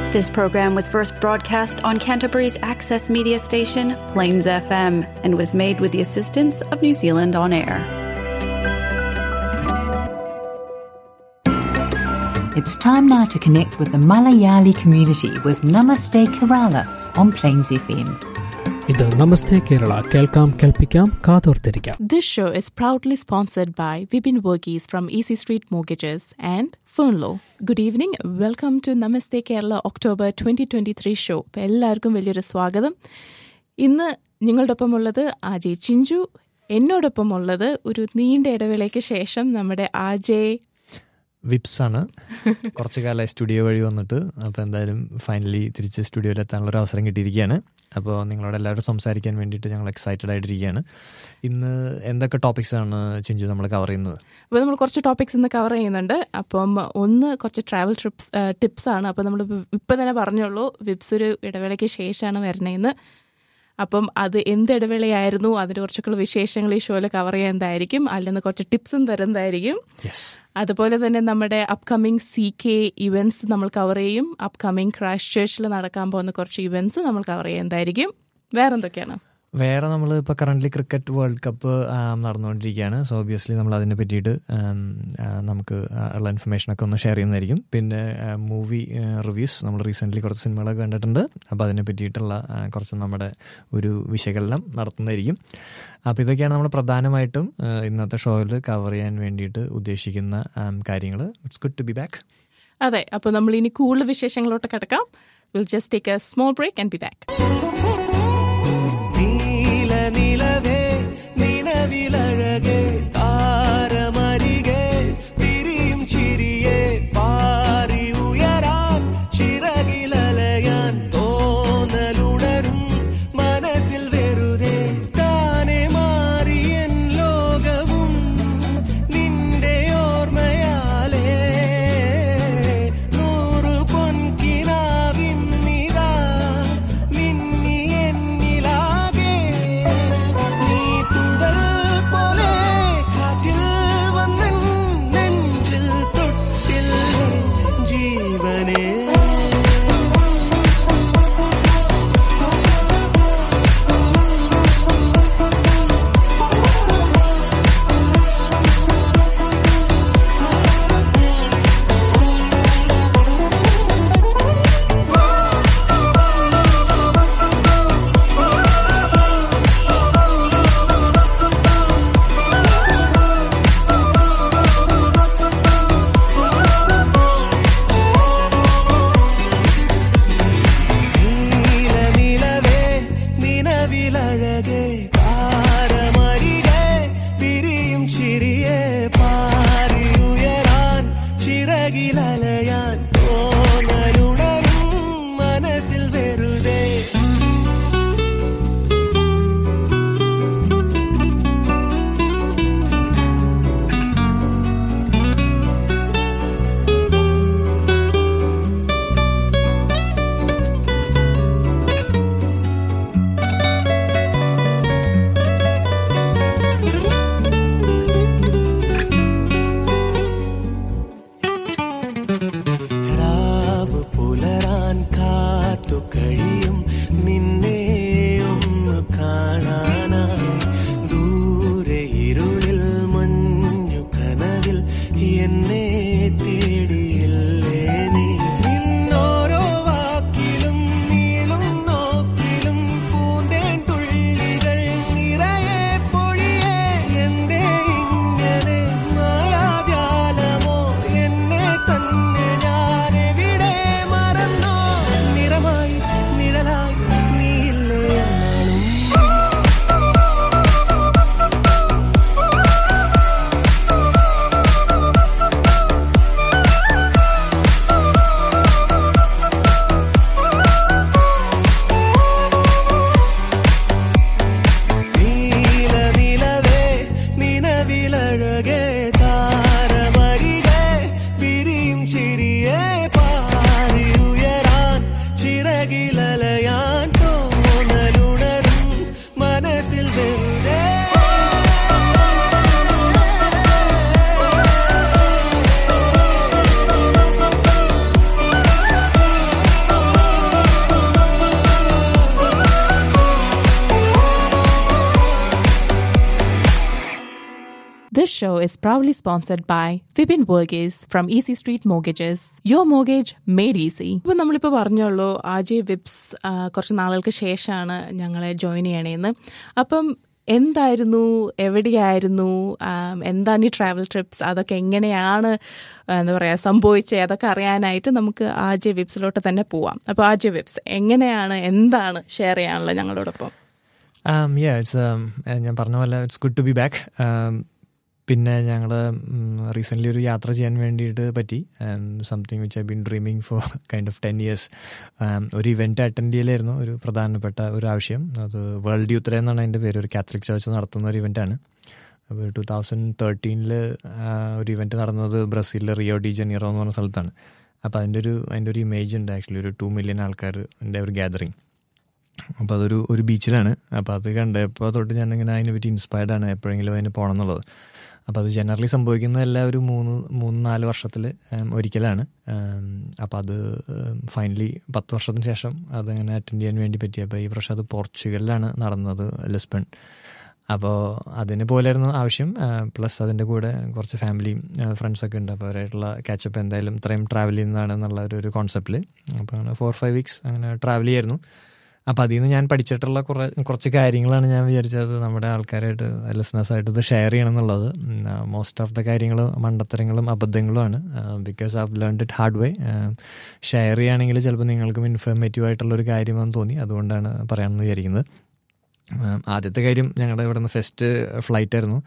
This program was first broadcast on Canterbury's access media station, Plains FM, and was made with the assistance of New Zealand On Air. It's time now to connect with the Malayali community with Namaste Kerala on Plains FM. ഇത് നമസ്തേ കേരള, കേൾക്കാം കേൾപ്പിക്കാം കാതോർത്തിരിക്കാം. This show is proudly sponsored by Vibin Verghese from Easy Street Mortgages and Fernlow. Good evening, welcome to Namaste Kerala October 2023 show. അപ്പോൾ എല്ലാവർക്കും വലിയൊരു സ്വാഗതം. ഇന്ന് നിങ്ങളോടൊപ്പമുള്ളത് ആജയ് ചിഞ്ചു, എന്നോടൊപ്പമുള്ളത് ഒരു നീണ്ട ഇടവേളയ്ക്ക് ശേഷം നമ്മുടെ ആജയ് വിപ്സാണ്. കുറച്ച് കാലമായി സ്റ്റുഡിയോ വഴി വന്നിട്ട്, അപ്പോൾ എന്തായാലും ഫൈനലി തിരിച്ച് സ്റ്റുഡിയോയിലെത്താനുള്ളൊരു അവസരം കിട്ടിയിരിക്കുകയാണ്. അപ്പോൾ നിങ്ങളോട് എല്ലാവരും സംസാരിക്കാൻ വേണ്ടിയിട്ട് ഞങ്ങൾ എക്സൈറ്റഡ് ആയിട്ടിരിക്കുകയാണ്. ഇന്ന് എന്തൊക്കെ ടോപ്പിക്സാണ് ചിഞ്ചു നമ്മൾ കവർ ചെയ്യുന്നത്? അപ്പോൾ നമ്മൾ കുറച്ച് ടോപ്പിക്സ് ഇന്ന് കവർ ചെയ്യുന്നുണ്ട്. അപ്പം ഒന്ന് കുറച്ച് ട്രാവൽ ടിപ്സാണ്. അപ്പോൾ നമ്മൾ ഇപ്പം തന്നെ പറഞ്ഞുള്ളൂ, വിപ്സ് ഒരു ഇടവേളയ്ക്ക് ശേഷമാണ് വരണേന്ന്. അപ്പം അത് എന്ത് ഇടവേളയായിരുന്നു, അതിൻ്റെ കുറച്ചൊക്കെ വിശേഷങ്ങൾ ഈ ഷോയിൽ കവർ ചെയ്യുന്നതായിരിക്കും. അതിൽ നിന്ന് കുറച്ച് ടിപ്സും തരുന്നതായിരിക്കും. അതുപോലെ തന്നെ നമ്മുടെ അപ്കമിങ് CK ഇവൻറ്റ്സ് നമ്മൾ കവർ ചെയ്യും. അപ്കമിങ് ക്രൈസ്റ്റ് ചർച്ചിൽ നടക്കാൻ പോകുന്ന കുറച്ച് ഇവൻറ്റ്സ് നമ്മൾ കവർ ചെയ്യുന്നതായിരിക്കും. വേറെന്തൊക്കെയാണ്? വേറെ നമ്മൾ ഇപ്പോൾ കറൻ്റ്ലി ക്രിക്കറ്റ് വേൾഡ് കപ്പ് നടന്നുകൊണ്ടിരിക്കുകയാണ്. സോ ഒബ്വിയസ്ലി നമ്മൾ അതിനെ പറ്റിയിട്ട് നമുക്ക് ഉള്ള ഇൻഫർമേഷനൊക്കെ ഒന്ന് ഷെയർ ചെയ്യുന്നതായിരിക്കും. പിന്നെ മൂവി റിവ്യൂസ്, നമ്മൾ റീസെൻ്റ്ലി കുറച്ച് സിനിമകളൊക്കെ കണ്ടിട്ടുണ്ട്. അപ്പോൾ അതിനെ പറ്റിയിട്ടുള്ള കുറച്ച് നമ്മുടെ ഒരു വിശകലനം നടത്തുന്നതായിരിക്കും. അപ്പോൾ ഇതൊക്കെയാണ് നമ്മൾ പ്രധാനമായിട്ടും ഇന്നത്തെ ഷോയിൽ കവർ ചെയ്യാൻ വേണ്ടിയിട്ട് ഉദ്ദേശിക്കുന്ന കാര്യങ്ങൾ. It's good to be back. അതെ, അപ്പോൾ നമ്മൾ ഇനി കൂടുതൽ വിശേഷങ്ങളോട്ട് കിടക്കാം. Will just take a small break and be back. നിലവേ നിലവിലഴകേ താരമരികെ വിരിയും ചിരിയെ പാറി ഉയരാൻ ചിറകിലലയാൻ തോന്നലുടരും മനസ്സിൽ വെറുതെ താനെ മാറിയൻ ലോകവും നിന്റെ ഓർമ്മയാലേ നൂറു പൊൻകിനാവിൻ നിതാ മിന്നി This show is proudly sponsored by Vipin Burgess from Easy Street Mortgages. Your mortgage made easy. ഇപ്പോൾ നമ്മളിപ്പോൾ പറഞ്ഞോളൂ ആജെ വിപ്സ് കുറച്ച് നാളുകൾക്ക് ശേഷമാണ് ഞങ്ങളെ ജോയിൻ ചെയ്യണേന്ന്. അപ്പം എന്തായിരുന്നു, എവിടെയായിരുന്നു, എന്താണ് ഈ ട്രാവൽ ട്രിപ്സ്, അതൊക്കെ എങ്ങനെയാണ് എന്താ പറയുക സംഭവിച്ചത്, അതൊക്കെ അറിയാനായിട്ട് നമുക്ക് ആജെ വിപ്സിലോട്ട് തന്നെ പോവാം. അപ്പോൾ ആജെ വിപ്സ് എങ്ങനെയാണ്, എന്താണ് ഷെയർ ചെയ്യാനുള്ളത് ഞങ്ങളോടൊപ്പം? ഞാൻ പറഞ്ഞ പോലെ it's good to be back. പിന്നെ ഞങ്ങൾ റീസെൻ്റ്ലി ഒരു യാത്ര ചെയ്യാൻ വേണ്ടിയിട്ട് പറ്റി. Something which I been dreaming for kind of 10 years. ഒരു ഇവൻറ്റ് അറ്റൻഡ് ചെയ്യലായിരുന്നു, ഒരു പ്രധാനപ്പെട്ട ഒരു ആവശ്യം. അത് വേൾഡ് യൂത്ത് ഡേ എന്നാണ് അതിൻ്റെ പേര്. ഒരു കാത്തലിക് ചർച്ച് നടത്തുന്ന ഒരു ഇവൻ്റാണ്. അപ്പോൾ 2013 ഒരു ഇവൻറ്റ് നടന്നത് ബ്രസീലിലെ റിയോ ഡി ജനീറോ എന്ന് പറഞ്ഞ സ്ഥലത്താണ്. അപ്പോൾ അതിൻ്റെ ഒരു ഇമേജ് ഉണ്ട് ആക്ച്വലി. ഒരു 2 million ആൾക്കാരുടെ ഒരു ഗ്യാതറിങ്. അപ്പോൾ ഒരു ബീച്ചിലാണ്. അപ്പോൾ അത് കണ്ടപ്പോൾ തൊട്ട് ഞാനിങ്ങനെ അതിനെ പറ്റി ഇൻസ്പയർഡ് ആണ്, എപ്പോഴെങ്കിലും അതിന് പോകണം എന്നുള്ളത്. അപ്പോൾ അത് ജനറലി സംഭവിക്കുന്നതെല്ലാം ഒരു 3-4 വർഷത്തിൽ ഒരിക്കലാണ്. അപ്പോൾ അത് ഫൈനലി 10 വർഷത്തിന് ശേഷം അതങ്ങനെ അറ്റൻഡ് ചെയ്യാൻ വേണ്ടി പറ്റി. അപ്പോൾ ഈ പ്രാവശ്യം അത് പോർച്ചുഗലിലാണ് നടന്നത്, ലിസ്ബൺ. അപ്പോൾ അതിന് പോലെയായിരുന്നു ആവശ്യം. പ്ലസ് അതിൻ്റെ കൂടെ കുറച്ച് ഫാമിലി ഫ്രണ്ട്സൊക്കെ ഉണ്ട്. അപ്പോൾ അവരായിട്ടുള്ള കാച്ചപ്പ് എന്തായാലും ഇത്രയും ട്രാവൽ ചെയ്യുന്നതാണ് എന്നുള്ള ഒരു കോൺസെപ്റ്റിൽ. അപ്പോൾ അങ്ങനെ 4-5 weeks അങ്ങനെ ട്രാവൽ ചെയ്യായിരുന്നു. അപ്പോൾ അതിൽ നിന്ന് ഞാൻ പഠിച്ചിട്ടുള്ള കുറച്ച് കാര്യങ്ങളാണ് ഞാൻ വിചാരിച്ചത് നമ്മുടെ ആൾക്കാരായിട്ട്, ലിസണേഴ്സായിട്ട് ഇത് ഷെയർ ചെയ്യണം എന്നുള്ളത്. മോസ്റ്റ് ഓഫ് ദ കാര്യങ്ങൾ മണ്ടത്തരങ്ങളും അബദ്ധങ്ങളുമാണ്. Because I have learned it hard way. Share ചെയ്യുകയാണെങ്കിൽ ചിലപ്പോൾ നിങ്ങൾക്കും ഇൻഫോർമേറ്റീവ് ആയിട്ടുള്ളൊരു കാര്യമെന്ന് തോന്നി, അതുകൊണ്ടാണ് പറയാമെന്ന് വിചാരിക്കുന്നത്. ആദ്യത്തെ കാര്യം, ഞങ്ങളുടെ ഇവിടെ നിന്ന് ഫസ്റ്റ് ഫ്ലൈറ്റായിരുന്നു.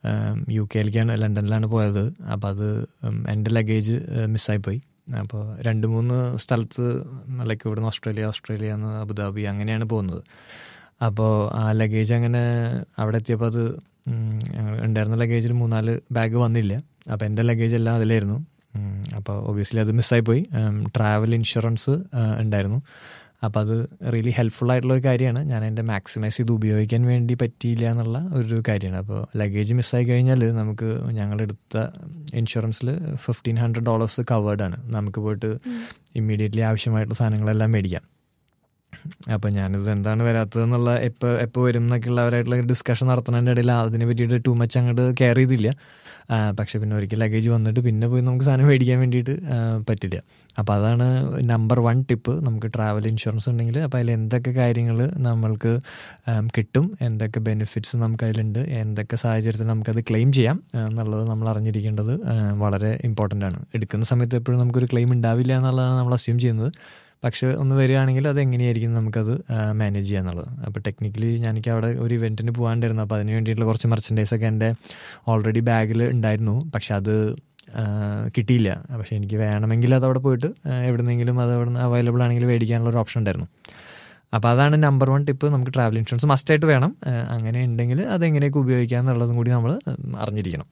UK ലണ്ടനിലാണ് പോയത്. അപ്പോൾ അത് എൻ്റെ ലഗേജ് മിസ്സായിപ്പോയി. അപ്പോൾ 2-3 സ്ഥലത്ത് ലൈക്ക് ഇവിടുന്ന് ഓസ്ട്രേലിയ എന്ന് അബുദാബി അങ്ങനെയാണ് പോകുന്നത്. അപ്പോൾ ആ ലഗേജ് അങ്ങനെ അവിടെ എത്തിയപ്പോൾ അത് ഉണ്ടായിരുന്ന ലഗേജിൽ 3-4 ബാഗ് വന്നില്ല. അപ്പോൾ എൻ്റെ ലഗേജ് എല്ലാം അതിലായിരുന്നു. അപ്പോൾ ഒബ്വിയസ്ലി അത് മിസ്സായിപ്പോയി. ട്രാവൽ ഇൻഷുറൻസ് ഉണ്ടായിരുന്നു. അപ്പോൾ അത് റിയലി ഹെൽപ്ഫുൾ ആയിട്ടുള്ള ഒരു കാര്യമാണ്. ഞാൻ എൻ്റെ മാക്സിമൈസ് ചെയ്ത് ഉപയോഗിക്കാൻ വേണ്ടി പറ്റിയില്ല എന്നുള്ള ഒരു കാര്യമാണ്. അപ്പോൾ ലഗേജ് മിസ്സായി കഴിഞ്ഞാൽ നമുക്ക് ഞങ്ങളെടുത്ത ഇൻഷുറൻസിൽ $1,500 കവേർഡാണ്. നമുക്ക് പോയിട്ട് ഇമ്മീഡിയറ്റ്ലി ആവശ്യമായിട്ടുള്ള സാധനങ്ങളെല്ലാം മേടിക്കാം. അപ്പോൾ ഞാനിത് എന്താണ് വരാത്തതെന്നുള്ള എപ്പോൾ വരും എന്നൊക്കെയുള്ള അവരായിട്ടുള്ള ഡിസ്കഷൻ നടത്തുന്നതിൻ്റെ ഇടയിൽ അതിനെ പറ്റിയിട്ട് ടു മച്ച് അങ്ങോട്ട് കെയർ ചെയ്തില്ല. പക്ഷെ പിന്നെ ഒരിക്കൽ ലഗേജ് വന്നിട്ട് പിന്നെ പോയി നമുക്ക് സാധനം മേടിക്കാൻ വേണ്ടിയിട്ട് പറ്റില്ല. അപ്പോൾ അതാണ് നമ്പർ 1 ടിപ്പ്. നമുക്ക് ട്രാവൽ ഇൻഷുറൻസ് ഉണ്ടെങ്കിൽ അപ്പോൾ അതിൽ എന്തൊക്കെ കാര്യങ്ങൾ നമ്മൾക്ക് കിട്ടും, എന്തൊക്കെ ബെനിഫിറ്റ്സ് നമുക്കതിലുണ്ട്, എന്തൊക്കെ സാഹചര്യത്തിൽ നമുക്കത് ക്ലെയിം ചെയ്യാം എന്നുള്ളത് നമ്മൾ അറിഞ്ഞിരിക്കേണ്ടത് വളരെ ഇമ്പോർട്ടൻ്റ് ആണ്. എടുക്കുന്ന സമയത്ത് എപ്പോഴും നമുക്കൊരു ക്ലെയിം ഉണ്ടാവില്ല എന്നുള്ളതാണ് നമ്മൾ അസ്യൂം ചെയ്യുന്നത്. പക്ഷെ ഒന്ന് വരികയാണെങ്കിൽ അത് എങ്ങനെയായിരിക്കും നമുക്കത് മാനേജ് ചെയ്യുക എന്നുള്ളത്. അപ്പോൾ ടെക്നിക്കലി എനിക്ക് അവിടെ ഒരു ഇവൻറ്റിന് പോകാണ്ടായിരുന്നു. അപ്പോൾ അതിന് വേണ്ടിയിട്ടുള്ള കുറച്ച് മെർച്ചൻഡൈസൊക്കെ എൻ്റെ ഓൾറെഡി ബാഗിൽ ഉണ്ടായിരുന്നു. പക്ഷെ അത് കിട്ടിയില്ല. പക്ഷെ എനിക്ക് വേണമെങ്കിൽ അതവിടെ പോയിട്ട് എവിടെന്നെങ്കിലും അത് അവിടെ നിന്ന് അവൈലബിൾ ആണെങ്കിൽ മേടിക്കാനുള്ള ഒരു ഓപ്ഷൻ ഉണ്ടായിരുന്നു. അപ്പോൾ അതാണ് നമ്പർ 1 ടിപ്പ്. നമുക്ക് ട്രാവൽ ഇൻഷുറൻസ് മസ്റ്റായിട്ട് വേണം. അങ്ങനെ ഉണ്ടെങ്കിൽ അതെങ്ങനെയൊക്കെ ഉപയോഗിക്കുക എന്നുള്ളതും കൂടി നമ്മൾ അറിഞ്ഞിരിക്കണം.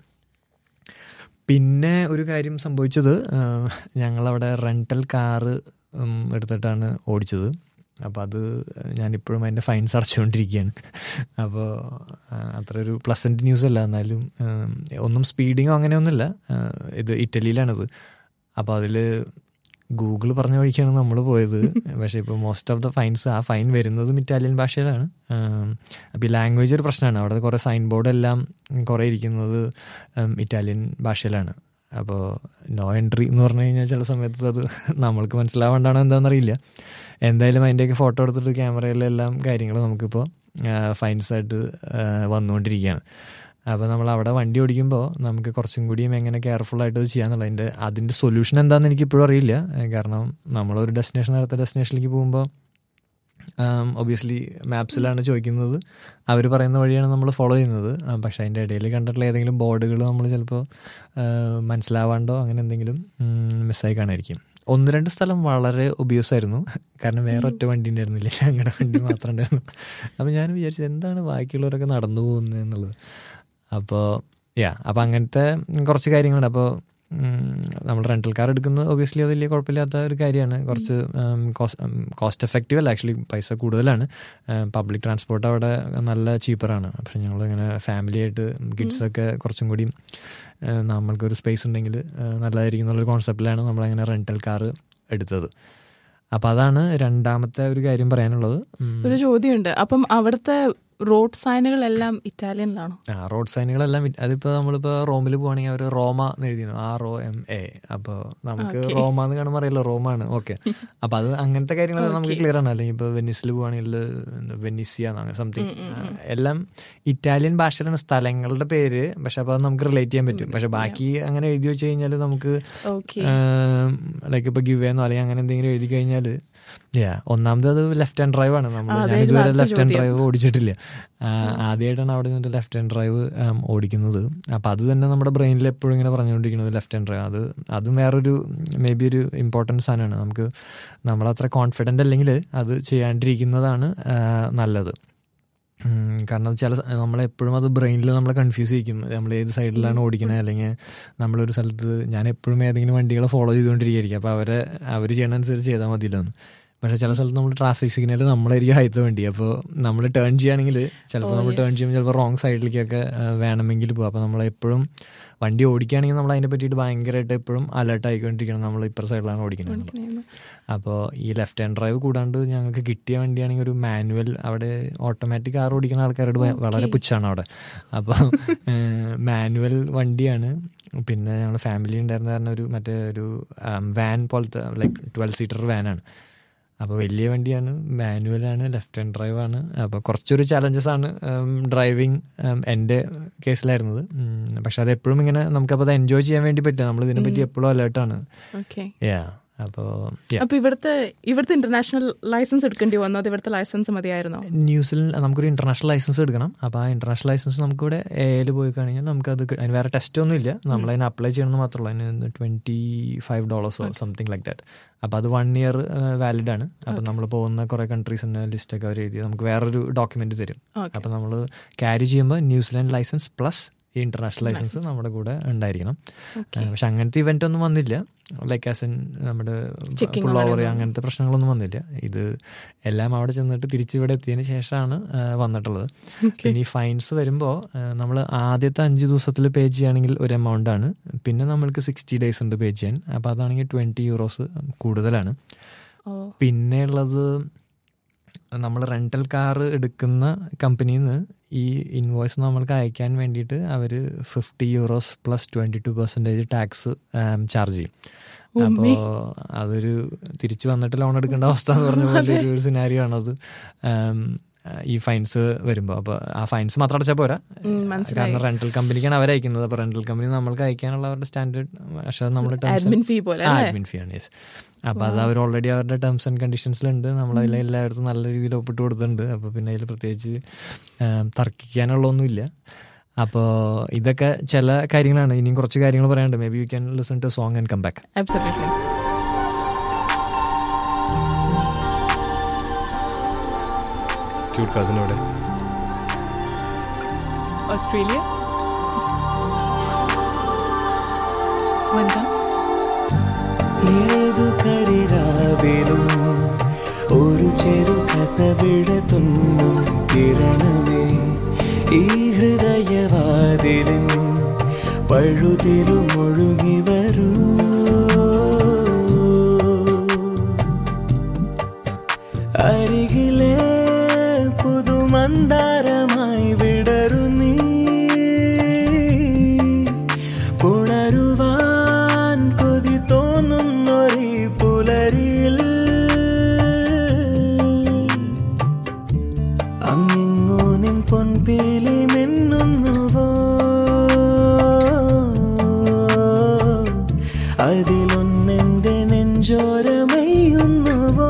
പിന്നെ ഒരു കാര്യം സംഭവിച്ചത്, ഞങ്ങളവിടെ റെൻ്റൽ കാറ് എടുത്തിട്ടാണ് ഓടിച്ചത്. അപ്പോൾ അത് ഞാനിപ്പോഴും അതിൻ്റെ ഫൈൻസ് അടച്ചുകൊണ്ടിരിക്കുകയാണ്. അപ്പോൾ അത്ര ഒരു പ്ലസൻറ്റ് ന്യൂസ് അല്ല. എന്നാലും ഒന്നും സ്പീഡിങ്ങോ അങ്ങനെയൊന്നുമില്ല. ഇത് ഇറ്റലിയിലാണിത്. അപ്പോൾ അതിൽ ഗൂഗിൾ പറഞ്ഞ വഴിക്കാണ് നമ്മൾ പോയത്. പക്ഷേ ഇപ്പോൾ മോസ്റ്റ് ഓഫ് ദ ഫൈൻസ്, ആ ഫൈൻ വരുന്നതും ഇറ്റാലിയൻ ഭാഷയിലാണ്. അപ്പോൾ ഈ ലാംഗ്വേജ് ഒരു പ്രശ്നമാണ്. അവിടെ കുറേ സൈൻ ബോർഡെല്ലാം കുറേ ഇരിക്കുന്നത് ഇറ്റാലിയൻ ഭാഷയിലാണ്. അപ്പോൾ നോ എൻട്രി എന്ന് പറഞ്ഞു കഴിഞ്ഞാൽ ചില സമയത്ത് അത് നമ്മൾക്ക് മനസ്സിലാവേണ്ടാണോ എന്താണെന്നറിയില്ല. എന്തായാലും അതിൻ്റെയൊക്കെ ഫോട്ടോ എടുത്തിട്ട് ക്യാമറയിലെല്ലാം കാര്യങ്ങൾ നമുക്കിപ്പോൾ ഫൈൻസായിട്ട് വന്നുകൊണ്ടിരിക്കുകയാണ്. അപ്പോൾ നമ്മൾ അവിടെ വണ്ടി ഓടിക്കുമ്പോൾ നമുക്ക് കുറച്ചും കൂടിയും എങ്ങനെ കെയർഫുള്ളായിട്ട് അത് ചെയ്യാന്നുള്ളത്. അതിൻ്റെ സൊല്യൂഷൻ എന്താണെന്ന് എനിക്കിപ്പോഴും അറിയില്ല. കാരണം നമ്മളൊരു അടുത്ത ഡെസ്റ്റിനേഷനിലേക്ക് പോകുമ്പോൾ ഒബ്വിയസ്ലി മാപ്സിലാണ് ചോദിക്കുന്നത്, അവർ പറയുന്ന വഴിയാണ് നമ്മൾ ഫോളോ ചെയ്യുന്നത്. പക്ഷേ അതിൻ്റെ ഇടയിൽ കണ്ടിട്ടുള്ള ഏതെങ്കിലും ബോർഡുകൾ നമ്മൾ ചിലപ്പോൾ മനസ്സിലാവാണ്ടോ അങ്ങനെ എന്തെങ്കിലും മിസ്സായി കാണായിരിക്കും. 1-2 സ്ഥലം വളരെ ഒബ്വിയസ് ആയിരുന്നു. കാരണം വേറെ ഒറ്റ വണ്ടി ഉണ്ടായിരുന്നില്ല, ഞങ്ങളുടെ വണ്ടി മാത്രം ഉണ്ടായിരുന്നു. അപ്പോൾ ഞാൻ വിചാരിച്ചത് എന്താണ് ബാക്കിയുള്ളവരൊക്കെ നടന്നു പോകുന്നത് എന്നുള്ളത്. അപ്പോൾ അങ്ങനത്തെ കുറച്ച് കാര്യങ്ങളുണ്ട്. അപ്പോൾ നമ്മൾ റെൻ്റൽ കാർ എടുക്കുന്നത് ഒബ്വിയസ്ലി അത് വലിയ കുഴപ്പമില്ലാത്ത ഒരു കാര്യമാണ്. കുറച്ച് കോസ്റ്റ് എഫക്റ്റീവ് അല്ല, ആക്ച്വലി പൈസ കൂടുതലാണ്. പബ്ലിക് ട്രാൻസ്പോർട്ട് അവിടെ നല്ല ചീപ്പറാണ്. പക്ഷെ ഞങ്ങളിങ്ങനെ ഫാമിലിയായിട്ട് കിഡ്സൊക്കെ കുറച്ചും കൂടി നമ്മൾക്കൊരു സ്പേസ് ഉണ്ടെങ്കിൽ നല്ലതായിരിക്കും എന്നുള്ളൊരു കോൺസെപ്റ്റിലാണ് നമ്മളങ്ങനെ റെൻ്റൽ കാർ എടുത്തത്. അപ്പം അതാണ് രണ്ടാമത്തെ ഒരു കാര്യം പറയാനുള്ളത്. ഒരു ചോദ്യമുണ്ട്. അപ്പം അവിടുത്തെ റോഡ് സൈനുകളെല്ലാം ഇറ്റാലിയനിലാണോ? റോഡ് സൈനുകളെല്ലാം അതിപ്പോൾ നമ്മളിപ്പോൾ റോമിൽ പോവാണെങ്കിൽ അവർ റോമ എന്ന് എഴുതിയിരുന്നു, ROMA. അപ്പോൾ നമുക്ക് റോമ എന്ന് കാണുമ്പോൾ അറിയാലോ റോമാണ്. ഓക്കെ, അപ്പോൾ അത് അങ്ങനത്തെ കാര്യങ്ങളെല്ലാം നമുക്ക് ക്ലിയർ ആണ്. അല്ലെങ്കിൽ ഇപ്പോൾ വെനീസിൽ പോവാണെങ്കിൽ വെനീസിയ അങ്ങനെ സംതിങ്, എല്ലാം ഇറ്റാലിയൻ ഭാഷയിലാണ് സ്ഥലങ്ങളുടെ പേര്. പക്ഷെ അപ്പോൾ അത് നമുക്ക് റിലേറ്റ് ചെയ്യാൻ പറ്റും. പക്ഷെ ബാക്കി അങ്ങനെ എഴുതി വെച്ച് കഴിഞ്ഞാൽ നമുക്ക് ലൈക്ക് ഇപ്പോൾ ഗിവേന്നോ അല്ലെങ്കിൽ അങ്ങനെ എന്തെങ്കിലും എഴുതി കഴിഞ്ഞാൽ ഒന്നാമത് അത് ലെഫ്റ്റ് ഹാൻഡ് ഡ്രൈവ് ആണ്. ഞാൻ ഇതുവരെ ലെഫ്റ്റ് ഹാൻഡ് ഡ്രൈവ് ഓടിച്ചിട്ടില്ല. ആദ്യമായിട്ടാണ് അവിടെ നിന്നിട്ട് ലെഫ്റ്റ് ഹാൻഡ് ഡ്രൈവ് ഓടിക്കുന്നത്. അപ്പം അത് തന്നെ നമ്മുടെ ബ്രെയിനിൽ എപ്പോഴും ഇങ്ങനെ പറഞ്ഞുകൊണ്ടിരിക്കുന്നത് ലെഫ്റ്റ് ഹാൻഡ് ഡ്രൈവ്. അതും വേറൊരു മേ ബി ഒരു ഇമ്പോർട്ടൻറ്റ് സാധനമാണ്. നമുക്ക് നമ്മളത്ര കോൺഫിഡൻ്റ് അല്ലെങ്കിൽ അത് ചെയ്യാണ്ടിരിക്കുന്നതാണ് നല്ലത്. കാരണം നമ്മളെപ്പോഴും അത് ബ്രെയിനിൽ നമ്മളെ കൺഫ്യൂസ് ചെയ്യിക്കും. നമ്മൾ ഏത് സൈഡിലാണ് ഓടിക്കണത്, അല്ലെങ്കിൽ നമ്മളൊരു സ്ഥലത്ത് ഞാൻ എപ്പോഴും ഏതെങ്കിലും വണ്ടികളെ ഫോളോ ചെയ്തുകൊണ്ടിരിക്കുകയായിരിക്കും. അപ്പോൾ അവർ ചെയ്യണനുസരിച്ച് ചെയ്താൽ മതിയല്ലോ എന്ന്. പക്ഷേ ചില സ്ഥലത്ത് നമ്മൾ ട്രാഫിക് സിഗ്നൽ നമ്മളായിരിക്കും ആദ്യത്തെ വണ്ടി. അപ്പോൾ നമ്മൾ ടേൺ ചെയ്യുകയാണെങ്കിൽ ചിലപ്പോൾ നമ്മൾ ടേൺ ചെയ്യുമ്പോൾ ചിലപ്പോൾ റോങ് സൈഡിലേക്കൊക്കെ വേണമെങ്കിൽ പോകും. അപ്പോൾ നമ്മളെപ്പോഴും വണ്ടി ഓടിക്കുകയാണെങ്കിൽ നമ്മൾ അതിനെ പറ്റിയിട്ട് ഭയങ്കരമായിട്ട് എപ്പോഴും അലേർട്ട് ആയിക്കൊണ്ടിരിക്കണം, നമ്മൾ ഇപ്പുറ സൈഡിലാണ് ഓടിക്കുന്നത്. അപ്പോൾ ഈ ലെഫ്റ്റ് ഹാൻഡ് ഡ്രൈവ് കൂടാണ്ട് ഞങ്ങൾക്ക് കിട്ടിയ വണ്ടിയാണെങ്കിൽ ഒരു മാനുവൽ, അവിടെ ഓട്ടോമാറ്റിക് കാർ ഓടിക്കുന്ന ആൾക്കാരോട് വളരെ പുച്ഛമാണ് അവിടെ. അപ്പോൾ മാനുവൽ വണ്ടിയാണ്. പിന്നെ ഞങ്ങൾ ഫാമിലി ഉണ്ടായിരുന്ന കാരണം ഒരു വാൻ പോലത്തെ ലൈക്ക് 12 സീറ്റർ വാനാണ്. അപ്പോൾ വലിയ വണ്ടിയാണ്, മാനുവലാണ്, ലെഫ്റ്റ് ഹാൻഡ് ഡ്രൈവ് ആണ്. അപ്പോൾ കുറച്ചൊരു ചലഞ്ചസ് ആണ് ഡ്രൈവിങ് എൻ്റെ കേസിലായിരുന്നത്. പക്ഷെ അത് എപ്പോഴും ഇങ്ങനെ നമുക്കപ്പോൾ അത് എൻജോയ് ചെയ്യാൻ വേണ്ടി പറ്റും. നമ്മൾ ഇതിനെപ്പറ്റി എപ്പോഴും അലേർട്ടാണ്. അപ്പോൾ ഇവിടുത്തെ ഇന്റർനാഷണൽ ലൈസൻസ് എടുക്കേണ്ടി വന്നോ? അത് ഇവിടുത്തെ ലൈസൻസ് മതിയായിരുന്നോ? ന്യൂസിലൻഡ് നമുക്കൊരു ഇന്റർനാഷണൽ ലൈസൻസ് എടുക്കണം. അപ്പോൾ ആ ഇന്റർനാഷണൽ ലൈസൻസ് നമുക്കിവിടെ AIL പോയി കഴിഞ്ഞാൽ നമുക്കത് അതിന് വേറെ ടെസ്റ്റ് ഒന്നും ഇല്ല. നമ്മളതിന് അപ്ലൈ ചെയ്യണമെന്ന് മാത്രമല്ല. അതിന് $25 സംതിങ് ലൈക്ക് ദാറ്റ്. അപ്പോൾ അത് 1 year വാലിഡ് ആണ്. അപ്പോൾ നമ്മൾ പോകുന്ന കുറേ കൺട്രീസിൻ്റെ ലിസ്റ്റൊക്കെ അവർ എഴുതി നമുക്ക് വേറൊരു ഡോക്യുമെന്റ് തരും. അപ്പോൾ നമ്മൾ ക്യാരി ചെയ്യുമ്പോൾ ന്യൂസിലാൻഡ് ലൈസൻസ് പ്ലസ് ഈ ഇന്റർനാഷണൽ ലൈസൻസ് നമ്മുടെ കൂടെ ഉണ്ടായിരിക്കണം. പക്ഷെ അങ്ങനത്തെ ഇവന്റ് ഒന്നും വന്നില്ല. ലൈക്ക് ആസ് നമ്മുടെ പുൾ ഓവർ അങ്ങനത്തെ പ്രശ്നങ്ങളൊന്നും വന്നില്ല. ഇത് എല്ലാം അവിടെ ചെന്നിട്ട് തിരിച്ചിവിടെ എത്തിയതിന് ശേഷമാണ് വന്നിട്ടുള്ളത്. പിന്നെ ഈ ഫൈൻസ് വരുമ്പോൾ നമ്മൾ ആദ്യത്തെ 5 ദിവസത്തിൽ പേ ചെയ്യുകയാണെങ്കിൽ ഒരു എമൗണ്ട് ആണ്. പിന്നെ നമ്മൾക്ക് 60 days ഉണ്ട് പേ ചെയ്യാൻ. അപ്പോൾ അതാണെങ്കിൽ €20 കൂടുതലാണ്. പിന്നെ ഉള്ളത് നമ്മൾ റെൻ്റൽ കാർ എടുക്കുന്ന കമ്പനിയിൽ നിന്ന് ഈ ഇൻവോയ്സ് നമ്മൾക്ക് അയക്കാൻ വേണ്ടിയിട്ട് അവർ €50 പ്ലസ് 22% ടാക്സ് ചാർജ് ചെയ്യും. അപ്പോൾ അതൊരു തിരിച്ചു വന്നിട്ട് ലോൺ എടുക്കേണ്ട അവസ്ഥ എന്ന് പറഞ്ഞ പോലെ ഒരു സിനാരിയോ ആണത് ഈ ഫൈൻസ് വരുമ്പോൾ. അപ്പോൾ ആ ഫൈൻസ് മാത്രം അടച്ചാൽ പോരാ, കാരണം റെന്റൽ കമ്പനിക്കാണ് അവർ അയക്കുന്നത്. അപ്പോൾ റെന്റൽ കമ്പനി നമ്മൾക്ക് അയക്കാനുള്ള അവരുടെ സ്റ്റാൻഡേർഡ്, പക്ഷേ നമ്മുടെ അഡ്മിൻ ഫീ ആണ്. യെസ്. അപ്പോൾ അത് അവർ ഓൾറെഡി അവരുടെ ടേംസ് ആൻഡ് കണ്ടീഷൻസിലുണ്ട്. നമ്മളതിൽ എല്ലായിടത്തും നല്ല രീതിയിൽ ഒപ്പിട്ട് കൊടുത്തിട്ടുണ്ട്. അപ്പോൾ പിന്നെ അതിൽ പ്രത്യേകിച്ച് തർക്കിക്കാനുള്ളതൊന്നുമില്ല. അപ്പോൾ ഇതൊക്കെ ചില കാര്യങ്ങളാണ്. ഇനിയും കുറച്ച് കാര്യങ്ങൾ പറയാനുണ്ട്. Maybe you can listen to song and come back. Cute cousin ഇവിടെ ഓസ്ട്രേലിയ. ഏതു കരിരാവിലും ഒരു ചെറു കസവിടത്തുന്നും കിരണമേ ഈ ഹൃദയവാതിലും പഴുതിലും ഒഴുകി വരൂ. അരികിലെ പുതുമന്ദാരമായി വിടരു നീ, പുണരുവാൻ കൊതി തോന്നുന്നൊരു പുലരിയിൽ അങ്ങിങ്ങോ നിൻ പൊൻപീലി മിന്നുന്നുവോ, അതിലൊന്നെന്റെ നെഞ്ചോരമയുന്നുവോ.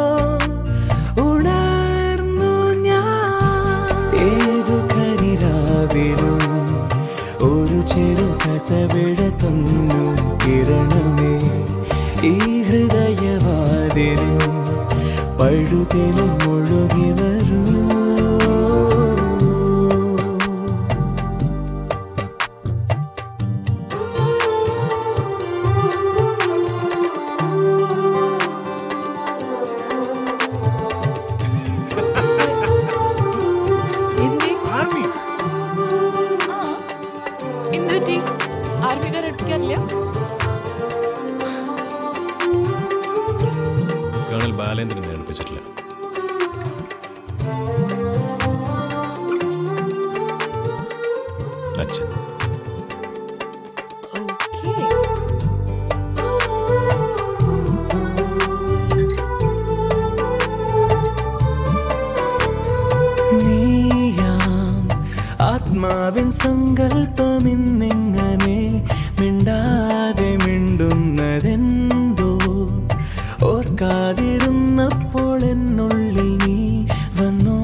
ഒരു ചെറു കസവിടത്തുന്നും കിരണമേ ഈ ഹൃദയവാതിലും പഴുതിലും ഒഴുകി വരൂ. അച്ഛൻ. ആത്മാവിൻ സങ്കല്പമിന്നിങ്ങനെ മിണ്ടാതെ മിണ്ടുന്നതെന്തോ ഓർക്കാതിരുന്നപ്പോൾ എന്നുള്ളിൽ നീ വന്നോ.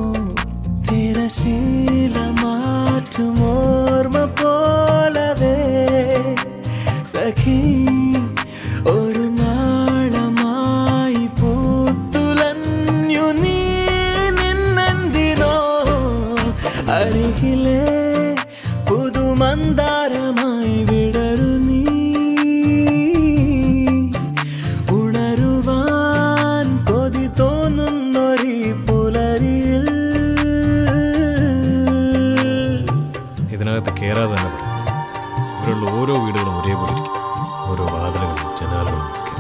തിരശീല മാറ്റും ഓർമ്മ പോലവേ സഖി ഒരു നാളമായി പൂത്തുലഞ്ഞു നീ നിന്നെന്തിനോ അരികിലെ പുതുമന്ദാരമായി വിടരു നീ ഉണരുവാൻ കൊതി തോന്നുന്നൊരു പുലരിയിൽ. ഇതിനകത്ത് കയറാതെ തന്നെ പറയും. ഇവരുള്ള ഓരോ വീടുകളും ഒരേപോലെ ഇരിക്കും, ഓരോ വാതിലുകളും ജനാലുകളും ഒക്കെ.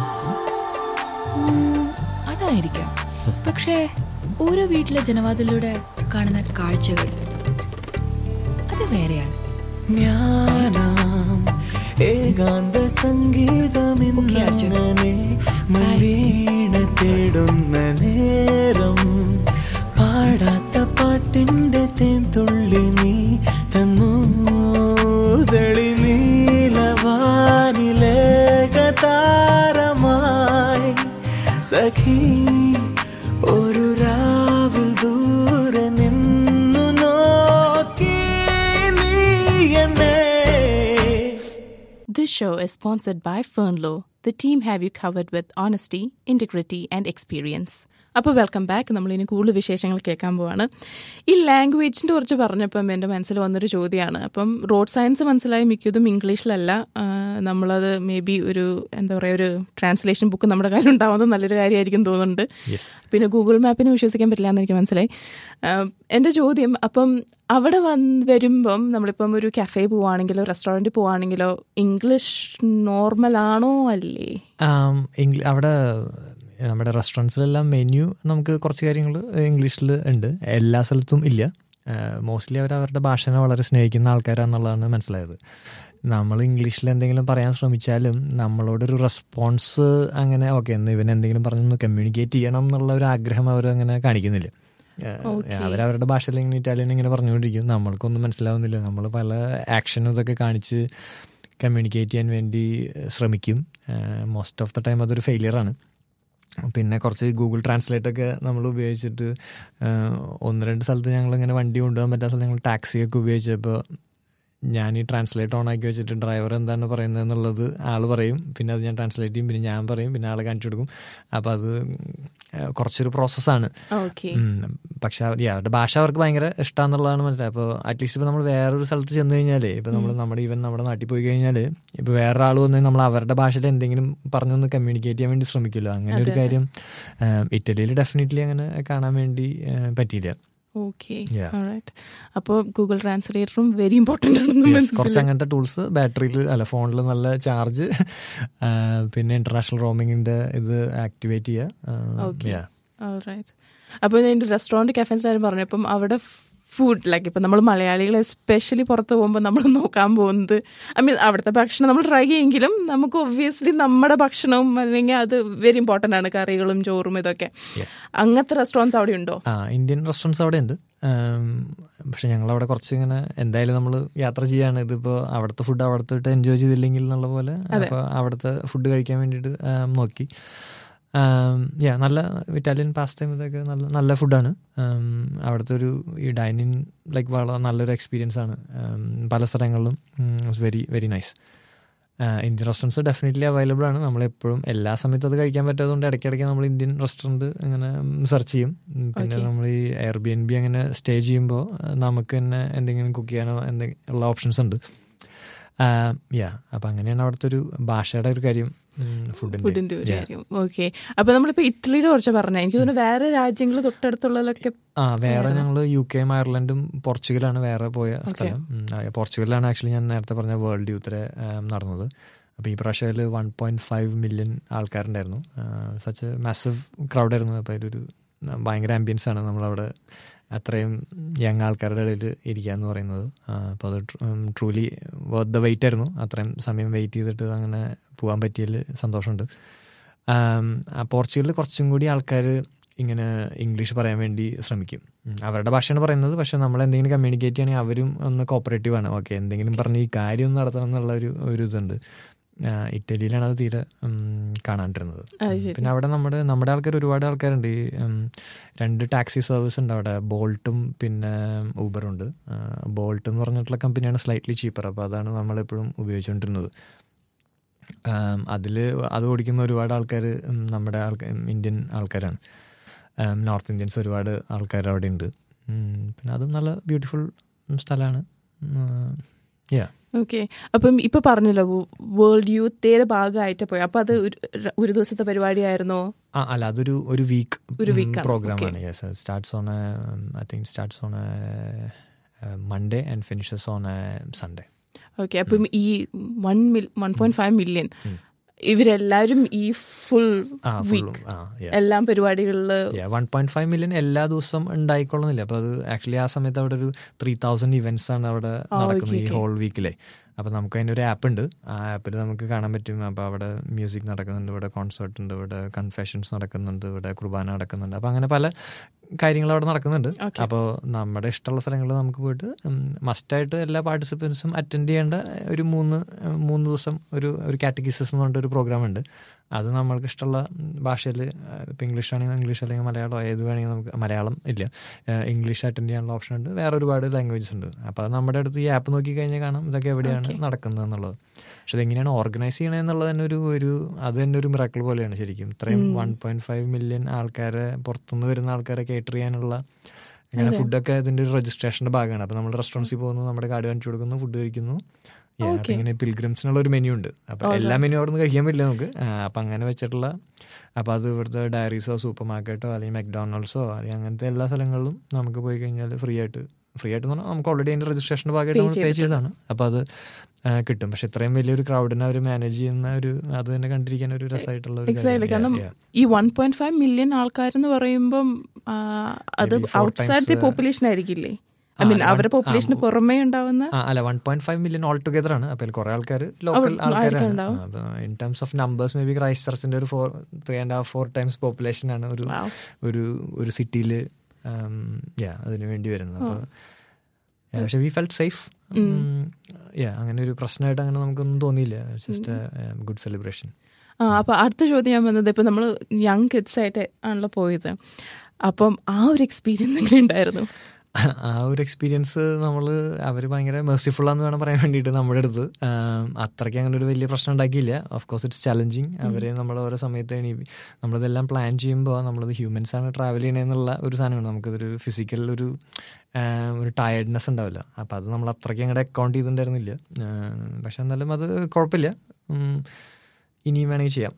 അതായിരിക്കാം. പക്ഷേ ഓരോ വീട്ടിലെ ജനവാതിലൂടെ കാണുന്ന കാഴ്ചകൾ അത് വേറെയാണ്. ജ്ഞാനം ഏകാന്ത സംഗീതമിന്നങ്ങനെ മൺവീണ തേടുന്ന നേരം പാടാത്ത പാട്ടിന്റെ തേൻതുള്ളി നീ തന്നു. തെളി നീലവാനിലേകതാരമായി സഖി ഒരു രാവിൽ ദൂരെ നിന്നു നോക്കി നീ എന്നെ. This show is sponsored by Fernlow. The team have you covered with honesty, integrity and experience. അപ്പോൾ വെൽക്കം ബാക്ക്. നമ്മളിനി കൂടുതൽ വിശേഷങ്ങൾ കേൾക്കാൻ പോവാണ്. ഈ ലാംഗ്വേജിൻ്റെ കുറിച്ച് പറഞ്ഞപ്പം എൻ്റെ മനസ്സിൽ വന്നൊരു ചോദ്യമാണ്. അപ്പം റോഡ് സയൻസ് മനസ്സിലായി മിക്കതും ഇംഗ്ലീഷിലല്ല. നമ്മളത് മേ ബി ഒരു എന്താ പറയുക ഒരു ട്രാൻസ്ലേഷൻ ബുക്ക് നമ്മുടെ കയ്യിൽ ഉണ്ടാവുന്നത് നല്ലൊരു കാര്യമായിരിക്കും തോന്നുന്നുണ്ട്. പിന്നെ ഗൂഗിൾ മാപ്പിന് വിശ്വസിക്കാൻ പറ്റില്ല എന്ന് എനിക്ക് മനസ്സിലായി. എൻ്റെ ചോദ്യം, അപ്പം അവിടെ വരുമ്പം നമ്മളിപ്പം ഒരു കഫേ പോവുകയാണെങ്കിലോ റെസ്റ്റോറൻറ്റിൽ പോവുകയാണെങ്കിലോ ഇംഗ്ലീഷ് നോർമലാണോ അല്ലേ? അവിടെ നമ്മുടെ റെസ്റ്റോറൻറ്റ്സിലെല്ലാം മെനു നമുക്ക് കുറച്ച് കാര്യങ്ങൾ ഇംഗ്ലീഷിൽ ഉണ്ട്, എല്ലാ സ്ഥലത്തും ഇല്ല. മോസ്റ്റ്ലി അവരുടെ ഭാഷനെ വളരെ സ്നേഹിക്കുന്ന ആൾക്കാരാണെന്നുള്ളതാണ് മനസ്സിലായത്. നമ്മൾ ഇംഗ്ലീഷിൽ എന്തെങ്കിലും പറയാൻ ശ്രമിച്ചാലും നമ്മളോടൊരു റെസ്പോൺസ് അങ്ങനെ ഓക്കെ എന്ന് ഇവൻ എന്തെങ്കിലും പറഞ്ഞൊന്ന് കമ്മ്യൂണിക്കേറ്റ് ചെയ്യണം എന്നുള്ള ഒരു ആഗ്രഹം അവരങ്ങനെ കാണിക്കുന്നില്ല. അവരവരുടെ ഭാഷയിൽ ഇങ്ങനെ ഇറ്റാലിയൻ ഇങ്ങനെ പറഞ്ഞുകൊണ്ടിരിക്കും, നമ്മൾക്കൊന്നും മനസ്സിലാവുന്നില്ല. നമ്മൾ പല ആക്ഷനും ഇതൊക്കെ കാണിച്ച് കമ്മ്യൂണിക്കേറ്റ് ചെയ്യാൻ വേണ്ടി ശ്രമിക്കും. മോസ്റ്റ് ഓഫ് ദ ടൈം അതൊരു ഫെയിലിയറാണ്. പിന്നെ കുറച്ച് ഗൂഗിൾ ട്രാൻസ്ലേറ്റൊക്കെ നമ്മൾ ഉപയോഗിച്ചിട്ട് 1-2 സ്ഥലത്ത് ഞങ്ങളിങ്ങനെ വണ്ടി കൊണ്ടുപോകാൻ പറ്റാത്ത സ്ഥലത്ത് ഞങ്ങൾ ടാക്സിയൊക്കെ ഉപയോഗിച്ചപ്പോൾ ഞാൻ ഈ ട്രാൻസ്ലേറ്റ് ഓൺ ആക്കി വെച്ചിട്ട് ഡ്രൈവർ എന്താണ് പറയുന്നത് എന്നുള്ളത് ആൾ പറയും, പിന്നെ അത് ഞാൻ ട്രാൻസ്ലേറ്റ് ചെയ്യും, പിന്നെ ഞാൻ പറയും, പിന്നെ ആൾ കാണിച്ചു കൊടുക്കും. അപ്പോൾ അത് കുറച്ചൊരു പ്രോസസ്സാണ്. പക്ഷെ അവരുടെ ഭാഷ അവർക്ക് ഭയങ്കര ഇഷ്ടമാണെന്നുള്ളതാണ് മനസ്സിലായത്. അപ്പോൾ അറ്റ്ലീസ്റ്റ് ഇപ്പോൾ നമ്മൾ വേറൊരു സ്ഥലത്ത് ചെന്ന് കഴിഞ്ഞാൽ, ഇപ്പോൾ നമ്മൾ നമ്മുടെ നാട്ടിൽ പോയി കഴിഞ്ഞാൽ ഇപ്പോൾ വേറൊരാൾ വന്ന് നമ്മൾ അവരുടെ ഭാഷയിൽ എന്തെങ്കിലും പറഞ്ഞൊന്ന് കമ്മ്യൂണിക്കേറ്റ് ചെയ്യാൻ വേണ്ടി ശ്രമിക്കുമല്ലോ. അങ്ങനെ ഒരു കാര്യം ഇറ്റലിയിൽ ഡെഫിനറ്റ്ലി അങ്ങനെ കാണാൻ വേണ്ടി പറ്റിയില്ല. ഓക്കെ, അപ്പോൾ ഗൂഗിൾ ട്രാൻസ്ലേറ്ററും വെരി ഇമ്പോർട്ടൻ്റ് ആണ്. കുറച്ച് അങ്ങനത്തെ ടൂൾസ് ബാറ്ററിയിൽ ഫോണിൽ നല്ല ചാർജ്, പിന്നെ ഇന്റർനാഷണൽ റോമിങ്ങിന്റെ ഇത് ആക്ടിവേറ്റ് ചെയ്യുക. അപ്പോൾ ഞാൻ റെസ്റ്റോറൻറ്റ് കഫേസിൻ്റെ കാര്യം പറഞ്ഞപ്പം അവിടെ ഫുഡ് ലൈക്ക് ഇപ്പം നമ്മൾ മലയാളികൾ എസ്പെഷ്യലി പുറത്ത് പോകുമ്പോൾ നമ്മൾ നോക്കാൻ പോകുന്നത് അവിടുത്തെ ഭക്ഷണം നമ്മൾ ട്രൈ ചെയ്യുമെങ്കിലും നമുക്ക് ഒബ്വിയസ്ലി നമ്മുടെ ഭക്ഷണവും അല്ലെങ്കിൽ അത് വെരി ഇമ്പോർട്ടൻ്റ് ആണ്, കറികളും ചോറും ഇതൊക്കെ. അങ്ങനത്തെ റെസ്റ്റോറൻറ്റ്സ് അവിടെ ഉണ്ടോ? ഇന്ത്യൻ റെസ്റ്റോറൻറ്റ്സ് അവിടെ ഉണ്ട്. പക്ഷെ ഞങ്ങളവിടെ കുറച്ച് ഇങ്ങനെ എന്തായാലും നമ്മൾ യാത്ര ചെയ്യാണ്, ഇതിപ്പോൾ അവിടുത്തെ ഫുഡ് അവിടുത്തെ എൻജോയ് ചെയ്തില്ലെങ്കിൽ എന്നുള്ള പോലെ അപ്പോൾ അവിടുത്തെ ഫുഡ് കഴിക്കാൻ വേണ്ടിയിട്ട് നോക്കി. നല്ല ഇറ്റാലിയൻ പാസ്തയും ഇതൊക്കെ നല്ല ഫുഡാണ്. അവിടുത്തെ ഒരു ഈ ഡൈനിങ് ലൈക്ക് വളരെ നല്ലൊരു എക്സ്പീരിയൻസ് ആണ് പല സ്ഥലങ്ങളിലും. It's very very nice. Indian restaurants definitely available ആണ്. നമ്മളെപ്പോഴും എല്ലാ സമയത്തും അത് കഴിക്കാൻ പറ്റാത്തതുകൊണ്ട് ഇടയ്ക്കിടയ്ക്ക് നമ്മൾ ഇന്ത്യൻ റെസ്റ്റോറൻറ്റ് ഇങ്ങനെ സെർച്ച് ചെയ്യും. പിന്നെ നമ്മൾ ഈ Airbnb അങ്ങനെ സ്റ്റേ ചെയ്യുമ്പോൾ നമുക്ക് തന്നെ എന്തെങ്കിലും കുക്ക് ചെയ്യാനോ ഉള്ള ഓപ്ഷൻസ് ഉണ്ട്. അപ്പം അങ്ങനെയാണ് അവിടുത്തെ ഒരു ഭാഷയുടെ ഒരു കാര്യം, ഫുഡിന്റെ ഒരു കാര്യം. ഓക്കെ, അപ്പൊ നമ്മളിപ്പോ ഇറ്റലിയുടെ കുറിച്ച് പറഞ്ഞ എനിക്ക് തോന്നുന്നു വേറെ രാജ്യങ്ങൾ തൊട്ടടുത്തുള്ളതൊക്കെ വേറെ ഞങ്ങൾ UK, അയർലൻഡും പോർച്ചുഗലാണ് വേറെ പോയ സ്ഥലം. പോർച്ചുഗലിലാണ് ആക്ച്വലി ഞാൻ നേരത്തെ പറഞ്ഞ വേൾഡ് യൂത്ത് നടന്നത്. അപ്പോൾ ഈ പ്രാവശ്യം 1.5 മില്യൺ ആൾക്കാരുണ്ടായിരുന്നു. സച്ച് മാസീവ് ക്രൗഡായിരുന്നു. അപ്പോൾ അതിലൊരു ഭയങ്കര ആംബിയൻസ് ആണ് നമ്മളവിടെ അത്രയും യങ് ആൾക്കാരുടെ ഇടയിൽ ഇരിക്കുക എന്ന് പറയുന്നത്. അപ്പോൾ അത് ട്രൂലി വർത്ത് ദ വെയിറ്റ് ആയിരുന്നു. അത്രയും സമയം വെയിറ്റ് ചെയ്തിട്ട് അങ്ങനെ പോകാൻ പറ്റിയതിൽ സന്തോഷമുണ്ട്. പോർച്ചുഗലിൽ കുറച്ചും കൂടി ആൾക്കാർ ഇങ്ങനെ ഇംഗ്ലീഷ് പറയാൻ വേണ്ടി ശ്രമിക്കും. അവരുടെ ഭാഷയാണ് പറയുന്നത്, പക്ഷെ നമ്മൾ എന്തെങ്കിലും കമ്മ്യൂണിക്കേറ്റ് ചെയ്യണമെങ്കിൽ അവരും ഒന്ന് കോപ്പറേറ്റീവാണ്. ഓക്കെ, എന്തെങ്കിലും പറഞ്ഞ് ഈ കാര്യം ഒന്ന് നടത്തണം എന്നുള്ള ഒരു ഇതുണ്ട്. ഇറ്റലിയിലാണ് അത് തീരെ കാണാണ്ടിരുന്നത്. പിന്നെ അവിടെ നമ്മുടെ ആൾക്കാർ ഒരുപാട് ആൾക്കാരുണ്ട്. ഈ 2 ടാക്സി സർവീസ് ഉണ്ട് അവിടെ, ബോൾട്ടും പിന്നെ ഊബറും ഉണ്ട്. ബോൾട്ട് എന്ന് പറഞ്ഞിട്ടുള്ള കമ്പനിയാണ് സ്ലൈറ്റ്ലി ചീപ്പർ, അപ്പോൾ അതാണ് നമ്മളെപ്പോഴും ഉപയോഗിച്ചുകൊണ്ടിരുന്നത്. അത് ഓടിക്കുന്ന ഒരുപാട് ആൾക്കാർ നമ്മുടെ ഇന്ത്യൻ ആൾക്കാരാണ്. നോർത്ത് ഇന്ത്യൻസ് ഒരുപാട് ആൾക്കാർ അവിടെ ഉണ്ട്. പിന്നെ അതും നല്ല ബ്യൂട്ടിഫുൾ സ്ഥലമാണ്. ഓക്കെ, അപ്പം ഇപ്പൊ പറഞ്ഞല്ലോ വേൾഡ് യൂത്ത് ഡേയുടെ ഭാഗമായിട്ട് പോയി. അപ്പൊ അത് ഒരു ദിവസത്തെ പരിപാടിയായിരുന്നോ? അല്ല, അതൊരു വീക്ക് പ്രോഗ്രാമാണ്. Yes, starts on I think starts on Monday and finishes on Sunday. Okay, അപ്പം ഈ 1.5 മില്യൺ ഇവരെല്ലാരും ഈ ഫുൾ വീക്ക് എല്ലാം പരിപാടികളിൽ 1.5 മില്യൺ എല്ലാ ദിവസവും ഉണ്ടായിക്കൊള്ളുന്നില്ല. അപ്പോൾ അത് ആക്ച്വലി ആ സമയത്ത് അവിടെ ഒരു 3000 ഇവന്റ്സ് ആണ് അവിടെ നടക്കുന്നത് ഈ ഹോൾ വീക്കിലെ. അപ്പോൾ നമുക്ക് അതിനൊരു ആപ്പ് ഉണ്ട്. ആ ആപ്പിൽ നമുക്ക് കാണാൻ പറ്റും. അപ്പോൾ അവിടെ മ്യൂസിക് നടക്കുന്നുണ്ട്, ഇവിടെ കോൺസേർട്ട് ഉണ്ട്, ഇവിടെ കൺഫെഷൻസ് നടക്കുന്നുണ്ട്, ഇവിടെ കുർബാന നടക്കുന്നുണ്ട്. അപ്പോൾ അങ്ങനെ പല കാര്യങ്ങൾ അവിടെ നടക്കുന്നുണ്ട്. അപ്പോൾ നമ്മുടെ ഇഷ്ടമുള്ള സ്ഥലങ്ങളിൽ നമുക്ക് പോയിട്ട് മസ്റ്റായിട്ട് എല്ലാ പാർട്ടിസിപ്പൻസും അറ്റൻഡ് ചെയ്യേണ്ട ഒരു മൂന്ന് ദിവസം ഒരു കാറ്റഗിസിസ് എന്ന് പറഞ്ഞിട്ട് ഒരു പ്രോഗ്രാം ഉണ്ട്. അത് നമ്മൾക്ക് ഇഷ്ടമുള്ള ഭാഷയിൽ, ഇപ്പോൾ ഇംഗ്ലീഷ് ആണെങ്കിൽ ഇംഗ്ലീഷ്, അല്ലെങ്കിൽ മലയാളം, ഏത് വേണമെങ്കിൽ നമുക്ക്, മലയാളം ഇല്ല, ഇംഗ്ലീഷ് അറ്റൻഡ് ചെയ്യാനുള്ള ഓപ്ഷൻ ഉണ്ട്. വേറെ ഒരുപാട് ലാംഗ്വേജസ് ഉണ്ട്. അപ്പോൾ അത് നമ്മുടെ അടുത്ത് ഈ ആപ്പ് നോക്കി കഴിഞ്ഞാൽ കാണാം ഇതൊക്കെ എവിടെയാണ് നടക്കുന്നത് എന്നുള്ളത്. പക്ഷെ അതെങ്ങനെയാണ് ഓർഗനൈസ് ചെയ്യണത് എന്നുള്ളത് തന്നെ അത് തന്നെ ഒരു മിറാക്കിൾ പോലെയാണ് ശരിക്കും. ഇത്രയും 1.5 മില്യൺ ആൾക്കാരെ, പുറത്തുനിന്ന് വരുന്ന ആൾക്കാരെ കേറ്റർ ചെയ്യാനുള്ള അങ്ങനെ ഫുഡൊക്കെ ഇതിൻ്റെ ഒരു രജിസ്ട്രേഷൻ്റെ ഭാഗമാണ്. അപ്പോൾ നമ്മൾ റെസ്റ്റോറൻസിൽ പോകുന്നു, നമ്മുടെ കാർഡ് കാണിച്ചു കൊടുക്കുന്നു, ഫുഡ് കഴിക്കുന്നു. അപ്പം ഇങ്ങനെ പിൽഗ്രിംസിനുള്ള ഒരു മെനു ഉണ്ട്. അപ്പം എല്ലാ മെനു അവിടെ നിന്ന് കഴിക്കാൻ പറ്റില്ല നമുക്ക്. അപ്പം അങ്ങനെ വെച്ചിട്ടുള്ള, അപ്പോൾ അത് ഇവിടുത്തെ ഡയറീസോ സൂപ്പർ മാർക്കറ്റോ അല്ലെങ്കിൽ മെക്ഡോണൾഡ്സോ അല്ലെങ്കിൽ അങ്ങനത്തെ എല്ലാ സ്ഥലങ്ങളിലും നമുക്ക് പോയി കഴിഞ്ഞാൽ ഫ്രീ ആയിട്ട് പറഞ്ഞാൽ നമുക്ക് ഓൾറെഡി അതിൻ്റെ രജിസ്ട്രേഷൻ്റെ ഭാഗമായിട്ട് നമ്മൾ പേ ചെയ്തതാണ്. അപ്പോൾ അത് കിട്ടും. പക്ഷെ ഇത്രയും വലിയൊരു ക്രൗഡിനെ അവർ മാനേജ് ചെയ്യുന്ന അത് തന്നെ കണ്ടിരിക്കാൻ ഒരു രസമായിട്ടുള്ള ഒരു കാര്യം. കാരണം ഈ 1.5 മില്യൺ ആൾക്കാരെന്ന് പറയുമ്പം അത് ഔട്ട്സൈഡ് ദി പോപ്പുലേഷൻ ആയിരിക്കില്ലേ? അവരുടെ പോപ്പുലേഷന് പുറമേ ഉണ്ടാവുന്ന അല്ല, 1.5 മില്യൺ ഓൾ ടുഗദർ ആണ്. അപ്പോൾ കുറെ ആൾക്കാർ ലോക്കൽ ആൾക്കാരാണ്. In terms of numbers maybe ക്രൈസ്റ്റ് ചർച്ചിന്റെ ഒരു 3.5-4 ടൈംസ് പോപ്പുലേഷൻ ആണ് ഒരു സിറ്റിയിൽ അതിനു വേണ്ടി വരുന്നത്. അപ്പോൾ പക്ഷെ വി ഫെൽറ്റ് സേഫ്. അങ്ങനെ ഒരു പ്രശ്നമായിട്ട് അങ്ങനെ നമുക്കൊന്നും തോന്നിയില്ല. Just good celebration. അപ്പോൾ അടുത്ത ചോദ്യം ഞാൻ വന്നത്, ഇപ്പം നമ്മൾ യങ് കിഡ്സ് ആയിട്ട് ആണല്ലോ പോയത്, അപ്പം ആ ഒരു എക്സ്പീരിയൻസ് എങ്ങനെ ഉണ്ടായിരുന്നു? ആ ഒരു എക്സ്പീരിയൻസ് അവർ ഭയങ്കര മെർസിഫുള്ളാന്ന് വേണം പറയാൻ വേണ്ടിയിട്ട്. നമ്മുടെ അടുത്ത് അത്രയ്ക്ക് അങ്ങനെ ഒരു വലിയ പ്രശ്നം ഉണ്ടാക്കിയില്ല. Of course it's challenging. അവരെ നമ്മൾ ഓരോ സമയത്ത് നമ്മളിതെല്ലാം പ്ലാൻ ചെയ്യുമ്പോൾ നമ്മളത് ഹ്യൂമൻസാണ് ട്രാവൽ ചെയ്യണമെന്നുള്ള ഒരു സാധനമാണ്. നമുക്കതൊരു ഫിസിക്കൽ ഒരു ടയർഡ്നെസ് ഉണ്ടാവില്ല. അപ്പോൾ അത് നമ്മൾ അത്രയ്ക്ക് അങ്ങോട്ട് അക്കൗണ്ട് ചെയ്തിട്ടുണ്ടായിരുന്നില്ല. പക്ഷെ എന്നാലും അത് കുഴപ്പമില്ല, ഇനിയും വേണമെങ്കിൽ ചെയ്യാം.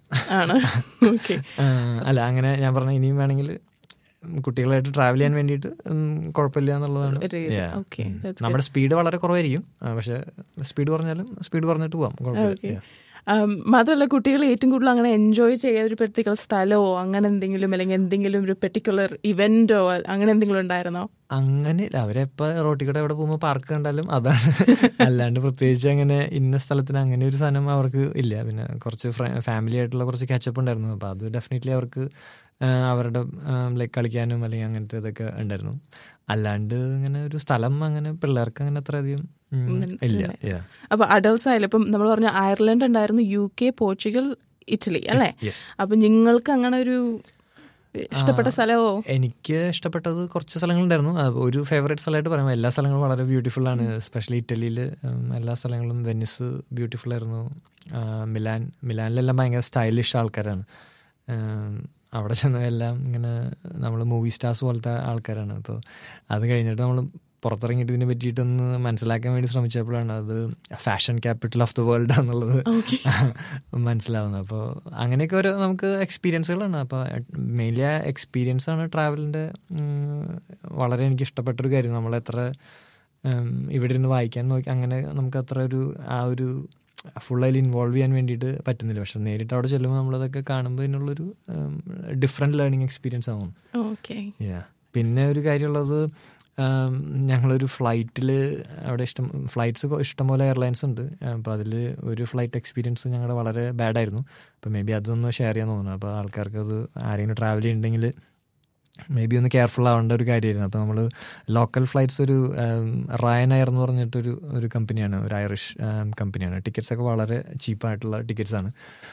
അല്ല, അങ്ങനെ ഞാൻ പറഞ്ഞ ഇനിയും വേണമെങ്കിൽ കുട്ടികളായിട്ട് ട്രാവൽ ചെയ്യാൻ വേണ്ടിയിട്ട് കുഴപ്പമില്ല എന്നുള്ളതാണ്. നമ്മുടെ സ്പീഡ് വളരെ കുറവായിരിക്കും, പക്ഷെ സ്പീഡ് കുറഞ്ഞിട്ട് പോവാം, കുഴപ്പമില്ല. മാത്രമല്ല, കുട്ടികൾ ഏറ്റവും കൂടുതൽ അങ്ങനെ എൻജോയ് ചെയ്യാൻ ഒരു പെർട്ടിക്കുലർ സ്ഥലമോ അങ്ങനെ എന്തെങ്കിലും, അല്ലെങ്കിൽ എന്തെങ്കിലും ഒരു പെർട്ടിക്കുലർ ഇവന്റോ അങ്ങനെ എന്തെങ്കിലും ഉണ്ടായിരുന്നോ? അങ്ങനെ അവരെപ്പോൾ റോട്ടിൽ കൂടെ എവിടെ പോകുമ്പോൾ പാർക്ക് കണ്ടാലും അതാണ്. അല്ലാണ്ട് പ്രത്യേകിച്ച് അങ്ങനെ ഇന്ന സ്ഥലത്തിന് അങ്ങനെ ഒരു സാധനം അവർക്ക് ഇല്ല. പിന്നെ കുറച്ച് ഫാമിലി ആയിട്ടുള്ള കുറച്ച് ക്യാച്ചപ്പ് ഉണ്ടായിരുന്നു. അപ്പോൾ അത് ഡെഫിനറ്റ്ലി അവർക്ക് അവരുടെ ലൈക്ക് കളിക്കാനും അല്ലെങ്കിൽ അങ്ങനത്തെ ഇതൊക്കെ ഉണ്ടായിരുന്നു. അല്ലാണ്ട് ഇങ്ങനെ ഒരു സ്ഥലം അങ്ങനെ പിള്ളേർക്ക് അങ്ങനെ അത്രയധികം ഇല്ല. അപ്പൊ അഡൾട്ട്സ് ആയാലും ഇപ്പം നമ്മൾ പറഞ്ഞ അയർലൻഡ് ഉണ്ടായിരുന്നു, UK, പോർച്ചുഗൽ, ഇറ്റലി അല്ലേ? അപ്പൊ നിങ്ങൾക്ക് അങ്ങനെ ഒരു ഇഷ്ടപ്പെട്ട സ്ഥലമോ? എനിക്ക് ഇഷ്ടപ്പെട്ടത് കുറച്ച് സ്ഥലങ്ങളുണ്ടായിരുന്നു. ഒരു ഫേവറേറ്റ് സ്ഥലമായിട്ട് പറയുമ്പോൾ എല്ലാ സ്ഥലങ്ങളും വളരെ ബ്യൂട്ടിഫുൾ ആണ്. എസ്പെഷ്യലി ഇറ്റലിയിൽ എല്ലാ സ്ഥലങ്ങളും. വെനിസ് ബ്യൂട്ടിഫുൾ ആയിരുന്നു. മിലാനിലെല്ലാം ഭയങ്കര സ്റ്റൈലിഷ് ആൾക്കാരാണ്. അവിടെ ചെന്ന എല്ലാം ഇങ്ങനെ നമ്മൾ മൂവി സ്റ്റാർസ് പോലത്തെ ആൾക്കാരാണ്. അപ്പോൾ അത് കഴിഞ്ഞിട്ട് നമ്മൾ പുറത്തിറങ്ങിയിട്ട് ഇതിനെ പറ്റിയിട്ടൊന്ന് മനസ്സിലാക്കാൻ വേണ്ടി ശ്രമിച്ചപ്പോഴാണ് അത് fashion capital of the world എന്നുള്ളത് മനസ്സിലാവുന്നത്. അപ്പോൾ അങ്ങനെയൊക്കെ ഓരോ നമുക്ക് എക്സ്പീരിയൻസുകളാണ്. അപ്പോൾ മെയിൻലി ആ എക്സ്പീരിയൻസ് ആണ് ട്രാവലിൻ്റെ വളരെ എനിക്ക് ഇഷ്ടപ്പെട്ടൊരു കാര്യം. നമ്മളെത്ര ഇവിടെ ഇരുന്ന് വായിക്കാൻ നോക്കി അങ്ങനെ നമുക്ക് അത്ര ഒരു ഫുള്ളായി ഇൻവോൾവ് ചെയ്യാൻ വേണ്ടിയിട്ട് പറ്റുന്നില്ല. പക്ഷെ നേരിട്ട് അവിടെ ചെല്ലുമ്പോൾ നമ്മളതൊക്കെ കാണുമ്പോൾ ഇതിനുള്ളൊരു ഡിഫറെൻറ്റ് ലേണിംഗ് എക്സ്പീരിയൻസ് ആവും. പിന്നെ ഒരു കാര്യമുള്ളത്, ഞങ്ങളൊരു ഫ്ലൈറ്റിൽ അവിടെ ഫ്ലൈറ്റ്സ് ഇഷ്ടംപോലെ എയർലൈൻസ് ഉണ്ട്. അപ്പോൾ അതിൽ ഒരു ഫ്ലൈറ്റ് എക്സ്പീരിയൻസ് ഞങ്ങളുടെ വളരെ ബാഡായിരുന്നു. അപ്പോൾ മേ ബി അതൊന്ന് ഷെയർ ചെയ്യാൻ തോന്നുന്നു. അപ്പോൾ ആൾക്കാർക്ക് അത് ആരെങ്കിലും ട്രാവൽ ചെയ്യുന്നുണ്ടെങ്കിൽ മേ ബി ഒന്ന് കെയർഫുൾ ആവേണ്ട ഒരു കാര്യമായിരുന്നു. അപ്പോൾ നമ്മൾ ലോക്കൽ ഫ്ലൈറ്റ്സ് ഒരു റയൻ എയർ എന്ന് പറഞ്ഞിട്ടൊരു കമ്പനിയാണ്, ഒരു ഐറിഷ് കമ്പനിയാണ്. ടിക്കറ്റ്സൊക്കെ വളരെ ചീപ്പായിട്ടുള്ള ടിക്കറ്റ്സാണ്.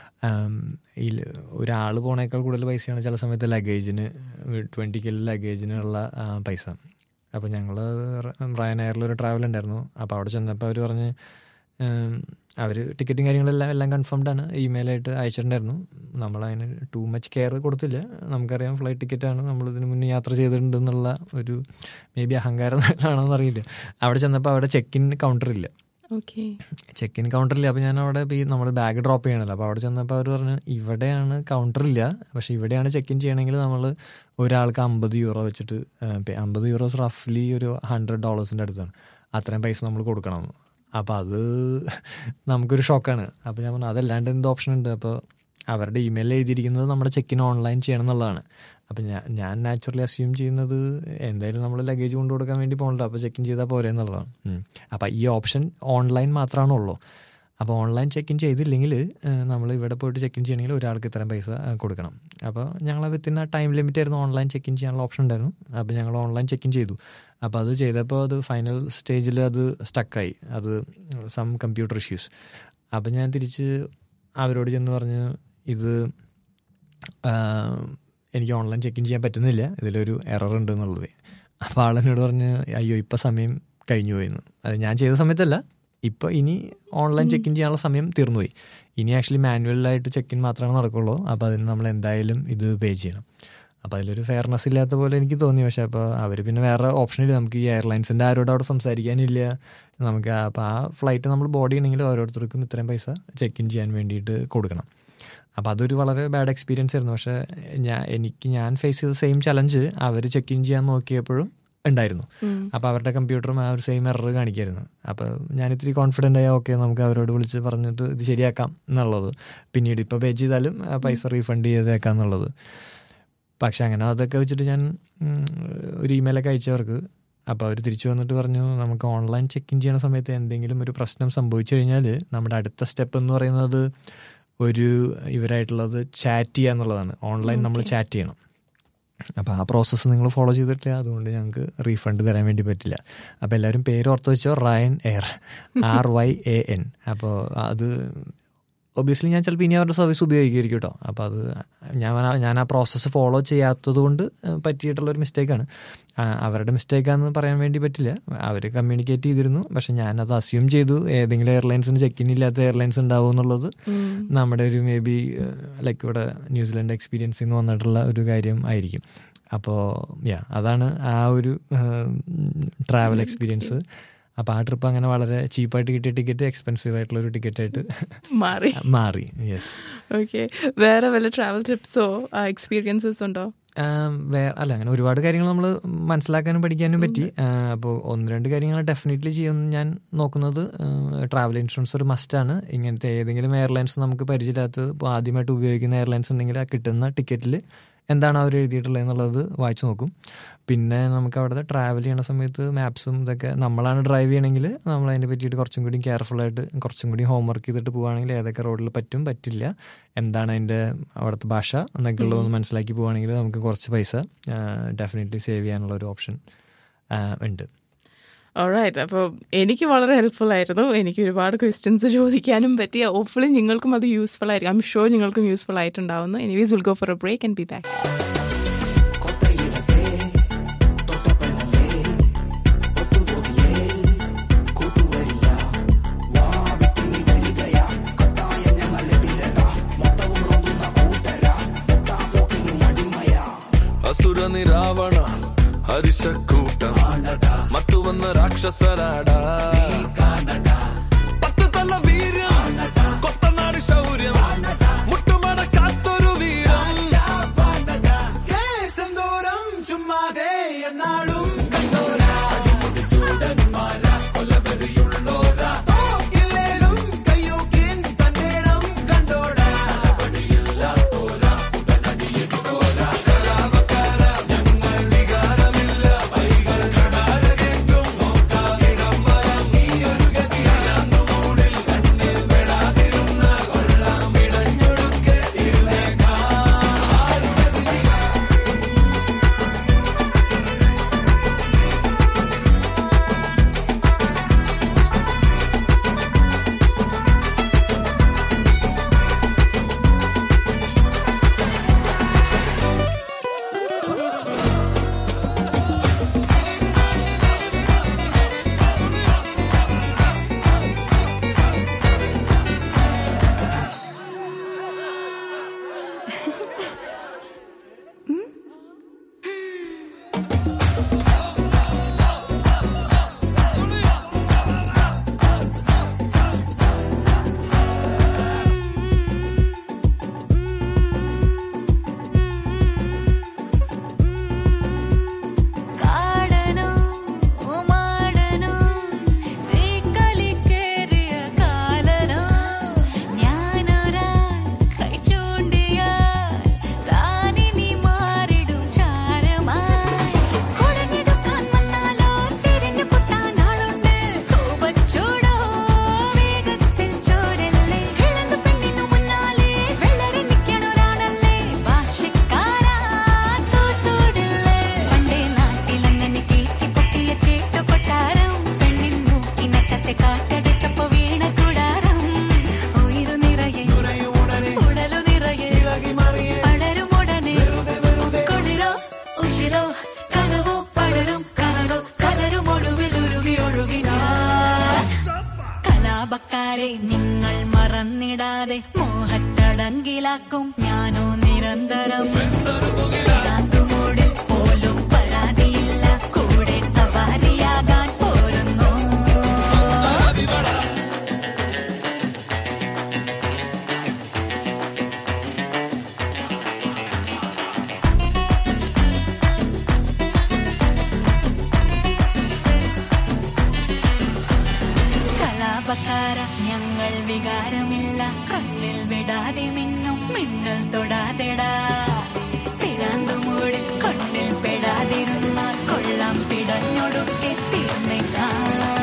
ഒരാൾ പോണേക്കാൾ കൂടുതൽ പൈസയാണ് ചില സമയത്ത് ലഗേജിന്, 20K ലഗേജിനുള്ള പൈസ. അപ്പോൾ ഞങ്ങൾ റയൻ എയറിലൊരു ട്രാവൽ ഉണ്ടായിരുന്നു. അപ്പോൾ അവിടെ ചെന്നപ്പോൾ അവർ പറഞ്ഞ് അവർ ടിക്കറ്റും കാര്യങ്ങളെല്ലാം കൺഫേംഡാണ്, ഇമെയിലായിട്ട് അയച്ചിട്ടുണ്ടായിരുന്നു. നമ്മളതിന് ടൂ മച്ച് കെയർ കൊടുത്തില്ല. നമുക്കറിയാം ഫ്ലൈറ്റ് ടിക്കറ്റാണ്, നമ്മളിതിന് മുന്നേ യാത്ര ചെയ്തിട്ടുണ്ടെന്നുള്ള ഒരു മേ ബി അഹങ്കാരം ആണോന്ന് അറിയില്ല. അവിടെ ചെന്നപ്പോൾ അവിടെ ചെക്ക് ഇൻ കൗണ്ടറില്ല. അപ്പോൾ ഞാൻ അവിടെ നമ്മൾ ബാഗ് ഡ്രോപ്പ് ചെയ്യണമല്ലോ. അപ്പോൾ അവിടെ ചെന്നപ്പോൾ അവർ പറഞ്ഞു ഇവിടെയാണ് കൗണ്ടറില്ല, പക്ഷേ ഇവിടെയാണ് ചെക്ക് ഇൻ ചെയ്യണമെങ്കിൽ നമ്മൾ ഒരാൾക്ക് €50 വെച്ചിട്ട് €50 റഫ്ലി ഒരു $100 അടുത്താണ്. അത്രയും പൈസ നമ്മൾ കൊടുക്കണം. അപ്പോൾ അത് നമുക്കൊരു ഷോക്കാണ്. അപ്പോൾ ഞാൻ പറഞ്ഞു അതല്ലാണ്ട് എന്ത് ഓപ്ഷൻ ഉണ്ട്? അപ്പോൾ അവരുടെ ഇമെയിലിൽ എഴുതിയിരിക്കുന്നത് നമ്മുടെ ചെക്ക് ഇൻ ഓൺലൈൻ ചെയ്യണം എന്നുള്ളതാണ്. അപ്പം ഞാൻ നാച്ചുറലി അസ്യൂം ചെയ്യുന്നത് എന്തായാലും നമ്മൾ ലഗേജ് കൊണ്ടു കൊടുക്കാൻ വേണ്ടി പോകണല്ലോ, അപ്പോൾ ചെക്ക് ഇൻ ചെയ്താൽ പോരെ എന്നുള്ളതാണ്. അപ്പോൾ ഈ ഓപ്ഷൻ ഓൺലൈൻ മാത്രമാണുള്ളൂ. അപ്പോൾ ഓൺലൈൻ ചെക്ക് ഇൻ ചെയ്തില്ലെങ്കിൽ നമ്മൾ ഇവിടെ പോയിട്ട് ചെക്ക് ഇൻ ചെയ്യണമെങ്കിൽ ഒരാൾക്ക് ഇത്രയും പൈസ കൊടുക്കണം. അപ്പോൾ ഞങ്ങൾ വിത്തിൻ ആ ടൈം ലിമിറ്റ് ആയിരുന്നു ഓൺലൈൻ ചെക്ക് ഇൻ ചെയ്യാനുള്ള ഓപ്ഷൻ ഉണ്ടായിരുന്നു. അപ്പോൾ ഞങ്ങൾ ഓൺലൈൻ ചെക്ക് ഇൻ ചെയ്തു. അപ്പോൾ അത് ചെയ്തപ്പോൾ അത് ഫൈനൽ സ്റ്റേജിൽ അത് സ്റ്റക്കായി, അത് സം കമ്പ്യൂട്ടർ ഇഷ്യൂസ്. അപ്പോൾ ഞാൻ തിരിച്ച് അവരോട് ചെന്ന് പറഞ്ഞ് ഇത് എനിക്ക് ഓൺലൈൻ ചെക്ക് ഇൻ ചെയ്യാൻ പറ്റുന്നില്ല, ഇതിലൊരു എറർ ഉണ്ട് എന്നുള്ളത്. അപ്പോൾ ആളെന്നോട് പറഞ്ഞ് അയ്യോ ഇപ്പോൾ സമയം കഴിഞ്ഞു പോയിന്ന്. അത് ഞാൻ ചെയ്ത സമയത്തല്ല, ഇപ്പോൾ ഇനി ഓൺലൈൻ ചെക്ക് ഇൻ ചെയ്യാനുള്ള സമയം തീർന്നുപോയി. ഇനി ആക്ച്വലി മാനുവലായിട്ട് ചെക്ക് ഇൻ മാത്രമേ നടക്കുള്ളൂ. അപ്പോൾ അതിന് നമ്മൾ എന്തായാലും ഇത് പേ ചെയ്യണം. അപ്പോൾ അതിലൊരു ഫെയർനെസ് ഇല്ലാത്ത പോലെ എനിക്ക് തോന്നി. പക്ഷേ അപ്പോൾ അവർ പിന്നെ വേറെ ഓപ്ഷനില്ല, നമുക്ക് ഈ എയർലൈൻസിൻ്റെ ആരോടും അവിടെ സംസാരിക്കാനില്ല നമുക്ക്. അപ്പോൾ ആ ഫ്ലൈറ്റ് നമ്മൾ ബോർഡ് ചെയ്യണമെങ്കിൽ ഓരോരുത്തർക്കും ഇത്രയും പൈസ ചെക്ക് ഇൻ ചെയ്യാൻ വേണ്ടിയിട്ട് കൊടുക്കണം. അപ്പോൾ അതൊരു വളരെ ബാഡ് എക്സ്പീരിയൻസ് ആയിരുന്നു. പക്ഷേ ഞാൻ ഫേസ് ചെയ്ത സെയിം ചലഞ്ച് അവർ ചെക്ക് ഇൻ ചെയ്യാൻ നോക്കിയപ്പോഴും ഉണ്ടായിരുന്നു. അപ്പോൾ അവരുടെ കമ്പ്യൂട്ടറും ആ ഒരു സെയിം എറർ കാണിക്കായിരുന്നു. അപ്പോൾ ഞാനിത്തിരി കോൺഫിഡൻ്റ് ആയി ഓക്കെ നമുക്ക് അവരോട് വിളിച്ച് പറഞ്ഞിട്ട് ഇത് ശരിയാക്കാം എന്നുള്ളത്, പിന്നീട് ഇപ്പോൾ പേ ചെയ്താലും ആ പൈസ റീഫണ്ട് ചെയ്തേക്കാം എന്നുള്ളത്. പക്ഷെ അങ്ങനെ അതൊക്കെ വെച്ചിട്ട് ഞാൻ ഒരു ഇമെയിലൊക്കെ അയച്ചവർക്ക്. അപ്പോൾ അവർ തിരിച്ചു വന്നിട്ട് പറഞ്ഞു നമുക്ക് ഓൺലൈൻ ചെക്ക് ഇൻ ചെയ്യുന്ന സമയത്ത് എന്തെങ്കിലും ഒരു പ്രശ്നം സംഭവിച്ചു കഴിഞ്ഞാൽ നമ്മുടെ അടുത്ത സ്റ്റെപ്പ് എന്ന് പറയുന്നത് ഇവരായിട്ടുള്ളത് ചാറ്റ് ചെയ്യുക എന്നുള്ളതാണ്. ഓൺലൈൻ നമ്മൾ ചാറ്റ് ചെയ്യണം. അപ്പോൾ ആ പ്രോസസ്സ് നിങ്ങൾ ഫോളോ ചെയ്തിട്ടില്ല, അതുകൊണ്ട് ഞങ്ങൾക്ക് റീഫണ്ട് തരാൻ വേണ്ടി പറ്റില്ല. അപ്പോൾ എല്ലാവരും പേര് ഓർത്ത് വെച്ചോ, റയൻ എയർ, RYAN. അപ്പോൾ അത് ഒബ്വിയസ്ലി ഞാൻ ചിലപ്പോൾ ഇനി അവരുടെ സർവീസ് ഉപയോഗിക്കുമായിരിക്കും കേട്ടോ. അപ്പോൾ അത് ഞാൻ ആ പ്രോസസ്സ് ഫോളോ ചെയ്യാത്തത് കൊണ്ട് പറ്റിയിട്ടുള്ളൊരു മിസ്റ്റേക്കാണ്. അവരുടെ മിസ്റ്റേക്കാണെന്ന് പറയാൻ വേണ്ടി പറ്റില്ല. അവർ കമ്മ്യൂണിക്കേറ്റ് ചെയ്തിരുന്നു, പക്ഷെ ഞാനത് അസ്യൂം ചെയ്തു ഏതെങ്കിലും എയർലൈൻസിന് ചെക്ക് ഇൻ ഇല്ലാത്ത എയർലൈൻസ് ഉണ്ടാവും എന്നുള്ളത് നമ്മുടെ ഒരു മേ ബി ലൈക്ക് ഇവിടെ ന്യൂസിലൻഡ് എക്സ്പീരിയൻസിൽ നിന്ന് വന്നിട്ടുള്ള ഒരു കാര്യം ആയിരിക്കും. അപ്പോൾ അതാണ് ആ ഒരു ട്രാവൽ എക്സ്പീരിയൻസ്. അപ്പോൾ ആ ട്രിപ്പ് അങ്ങനെ വളരെ ചീപ്പായിട്ട് കിട്ടിയ ടിക്കറ്റ് എക്സ്പെൻസീവ് ആയിട്ടുള്ള ഒരു ടിക്കറ്റായിട്ട് മാറി. യെസ്. ഓക്കെ. വേറെ വല്ല ട്രാവൽ ട്രിപ്സോ എക്സ്പീരിയൻസസ് ഉണ്ടോ? അല്ല, അങ്ങനെ ഒരുപാട് കാര്യങ്ങൾ നമ്മൾ മനസ്സിലാക്കാനും പഠിക്കാനും പറ്റി. അപ്പോൾ 1-2 കാര്യങ്ങൾ ഡെഫിനറ്റ്ലി ചെയ്യുമെന്ന് ഞാൻ നോക്കുന്നത്. ട്രാവൽ ഇൻഷുറൻസ് ഒരു മസ്റ്റാണ്. ഇങ്ങനത്തെ ഏതെങ്കിലും എയർലൈൻസ് നമുക്ക് പരിചയമില്ലാത്ത ആദ്യമായിട്ട് ഉപയോഗിക്കുന്ന എയർലൈൻസ് ഉണ്ടെങ്കിൽ ആ കിട്ടുന്ന ടിക്കറ്റിൽ എന്താണ് അവർ എഴുതിയിട്ടുള്ളത് എന്നുള്ളത് വായിച്ചു നോക്കും. പിന്നെ നമുക്ക് അവിടുത്തെ ട്രാവൽ ചെയ്യുന്ന സമയത്ത് മാപ്സും ഇതൊക്കെ നമ്മളാണ് ഡ്രൈവ് ചെയ്യണമെങ്കിൽ നമ്മൾ അതിനെ പറ്റിയിട്ട് കുറച്ചും കൂടി കെയർഫുള്ളായിട്ട് കുറച്ചും കൂടി ഹോംവർക്ക് ചെയ്തിട്ട് പോവുകയാണെങ്കിൽ ഏതൊക്കെ റോഡിൽ പറ്റില്ല, എന്താണ് അതിൻ്റെ അവിടുത്തെ ഭാഷ എന്നൊക്കെ ഉള്ളതൊന്ന് മനസ്സിലാക്കി പോവുകയാണെങ്കിൽ നമുക്ക് കുറച്ച് പൈസ ഡെഫിനറ്റ്ലി സേവ് ചെയ്യാനുള്ള ഒരു ഓപ്ഷൻ ഉണ്ട്. ഓൾറൈറ്റ്. അപ്പോൾ എനിക്ക് വളരെ ഹെൽപ്ഫുൾ ആയിരുന്നു. എനിക്ക് ഒരുപാട് ക്വസ്റ്റ്യൻസ് ചോദിക്കാനും പറ്റി. ഹോപ്പ്ഫുള്ളി നിങ്ങൾക്കും അത് യൂസ്ഫുൾ ആയിരിക്കും. ഐ എം ഷുവർ നിങ്ങൾക്കും യൂസ്ഫുൾ ആയിട്ടുണ്ടാവുന്നു. Anyways will go for a break and be back. ಅಸುರ ನಿರಾವಣ ಹರಿಶಕೂಟ ಮತ್ತು ವನ್ನ ರಾಕ್ಷಸರಾಡ പത്ത് തല വീര്യം കൊത്തനാട് ശൗര്യം മുട്ടുമട കാത്തൊരു വീരം സെന്തോരം ചുമ്മാതെ എന്നാളും കണ്ടോരാ ചൂടന്മാരാ കൊലവരിയുള്ളോരാ ഇല്ലേലും കയ്യൂക്കി ഭംഗിലാക്കും ഞാനോ നിരന്തരം മൂടിൽ പോലും പരാതിയില്ല കൂടെ സവാരിയാകാൻ പോരുന്നു. കലാപക്കാര ഞങ്ങൾ വികാരമില്ല കണ്ണിൽ വിടാതെ മിന്നും മിന്നൽ തൊടാതെടാ പിരാന്തുമൂടിൽ കണ്ണിൽ പെടാതിരുന്ന കൊള്ളാം പിടഞ്ഞൊടുക്കെ തീർന്നേക്കാം.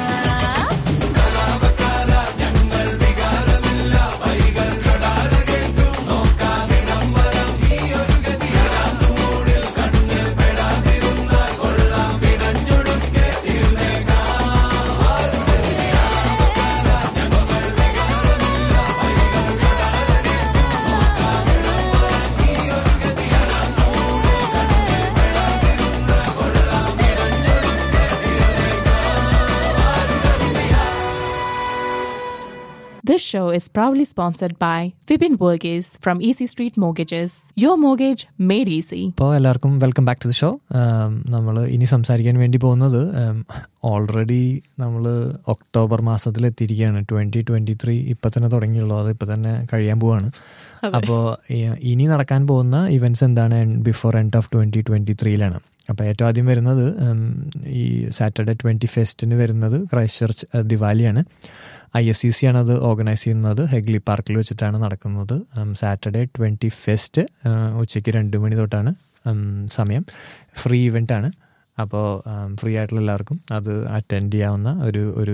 This show is proudly sponsored by Vipin Burgess from Easy Street Mortgages. Your mortgage made easy. അപ്പോൾ എല്ലാവർക്കും welcome back to the show. നമ്മൾ ഇനി സംസാരിക്കാൻ വേണ്ടി പോകുന്നത് ഓൾറെഡി നമ്മൾ ഒക്ടോബർ മാസത്തിലെത്തിയിരിക്കുകയാണ്. 2023 ഇപ്പം തന്നെ തുടങ്ങിയുള്ളൂ, അത് ഇപ്പം തന്നെ കഴിയാൻ പോവാണ്. അപ്പോൾ ഇനി നടക്കാൻ പോകുന്ന ഇവൻറ്റ്സ് എന്താണ് ബിഫോർ എൻഡ് ഓഫ് 2023 അപ്പോൾ ഏറ്റവും ആദ്യം വരുന്നത് ഈ സാറ്റർഡേ 20 വരുന്നത് ക്രൈസ്റ്റ് ചർച്ച് ദിവാലിയാണ്. ISCC ആണ് അത് ഓർഗനൈസ് ചെയ്യുന്നത്. ഹെഗ്ലി പാർക്കിൽ വെച്ചിട്ടാണ് നടക്കുന്നത്. സാറ്റർഡേ 20 ഉച്ചയ്ക്ക് 2 മണി തൊട്ടാണ് സമയം. ഫ്രീ ഇവൻ്റ് ആണ്. അപ്പോൾ ഫ്രീ ആയിട്ടുള്ള എല്ലാവർക്കും അത് അറ്റൻഡ് ചെയ്യാവുന്ന ഒരു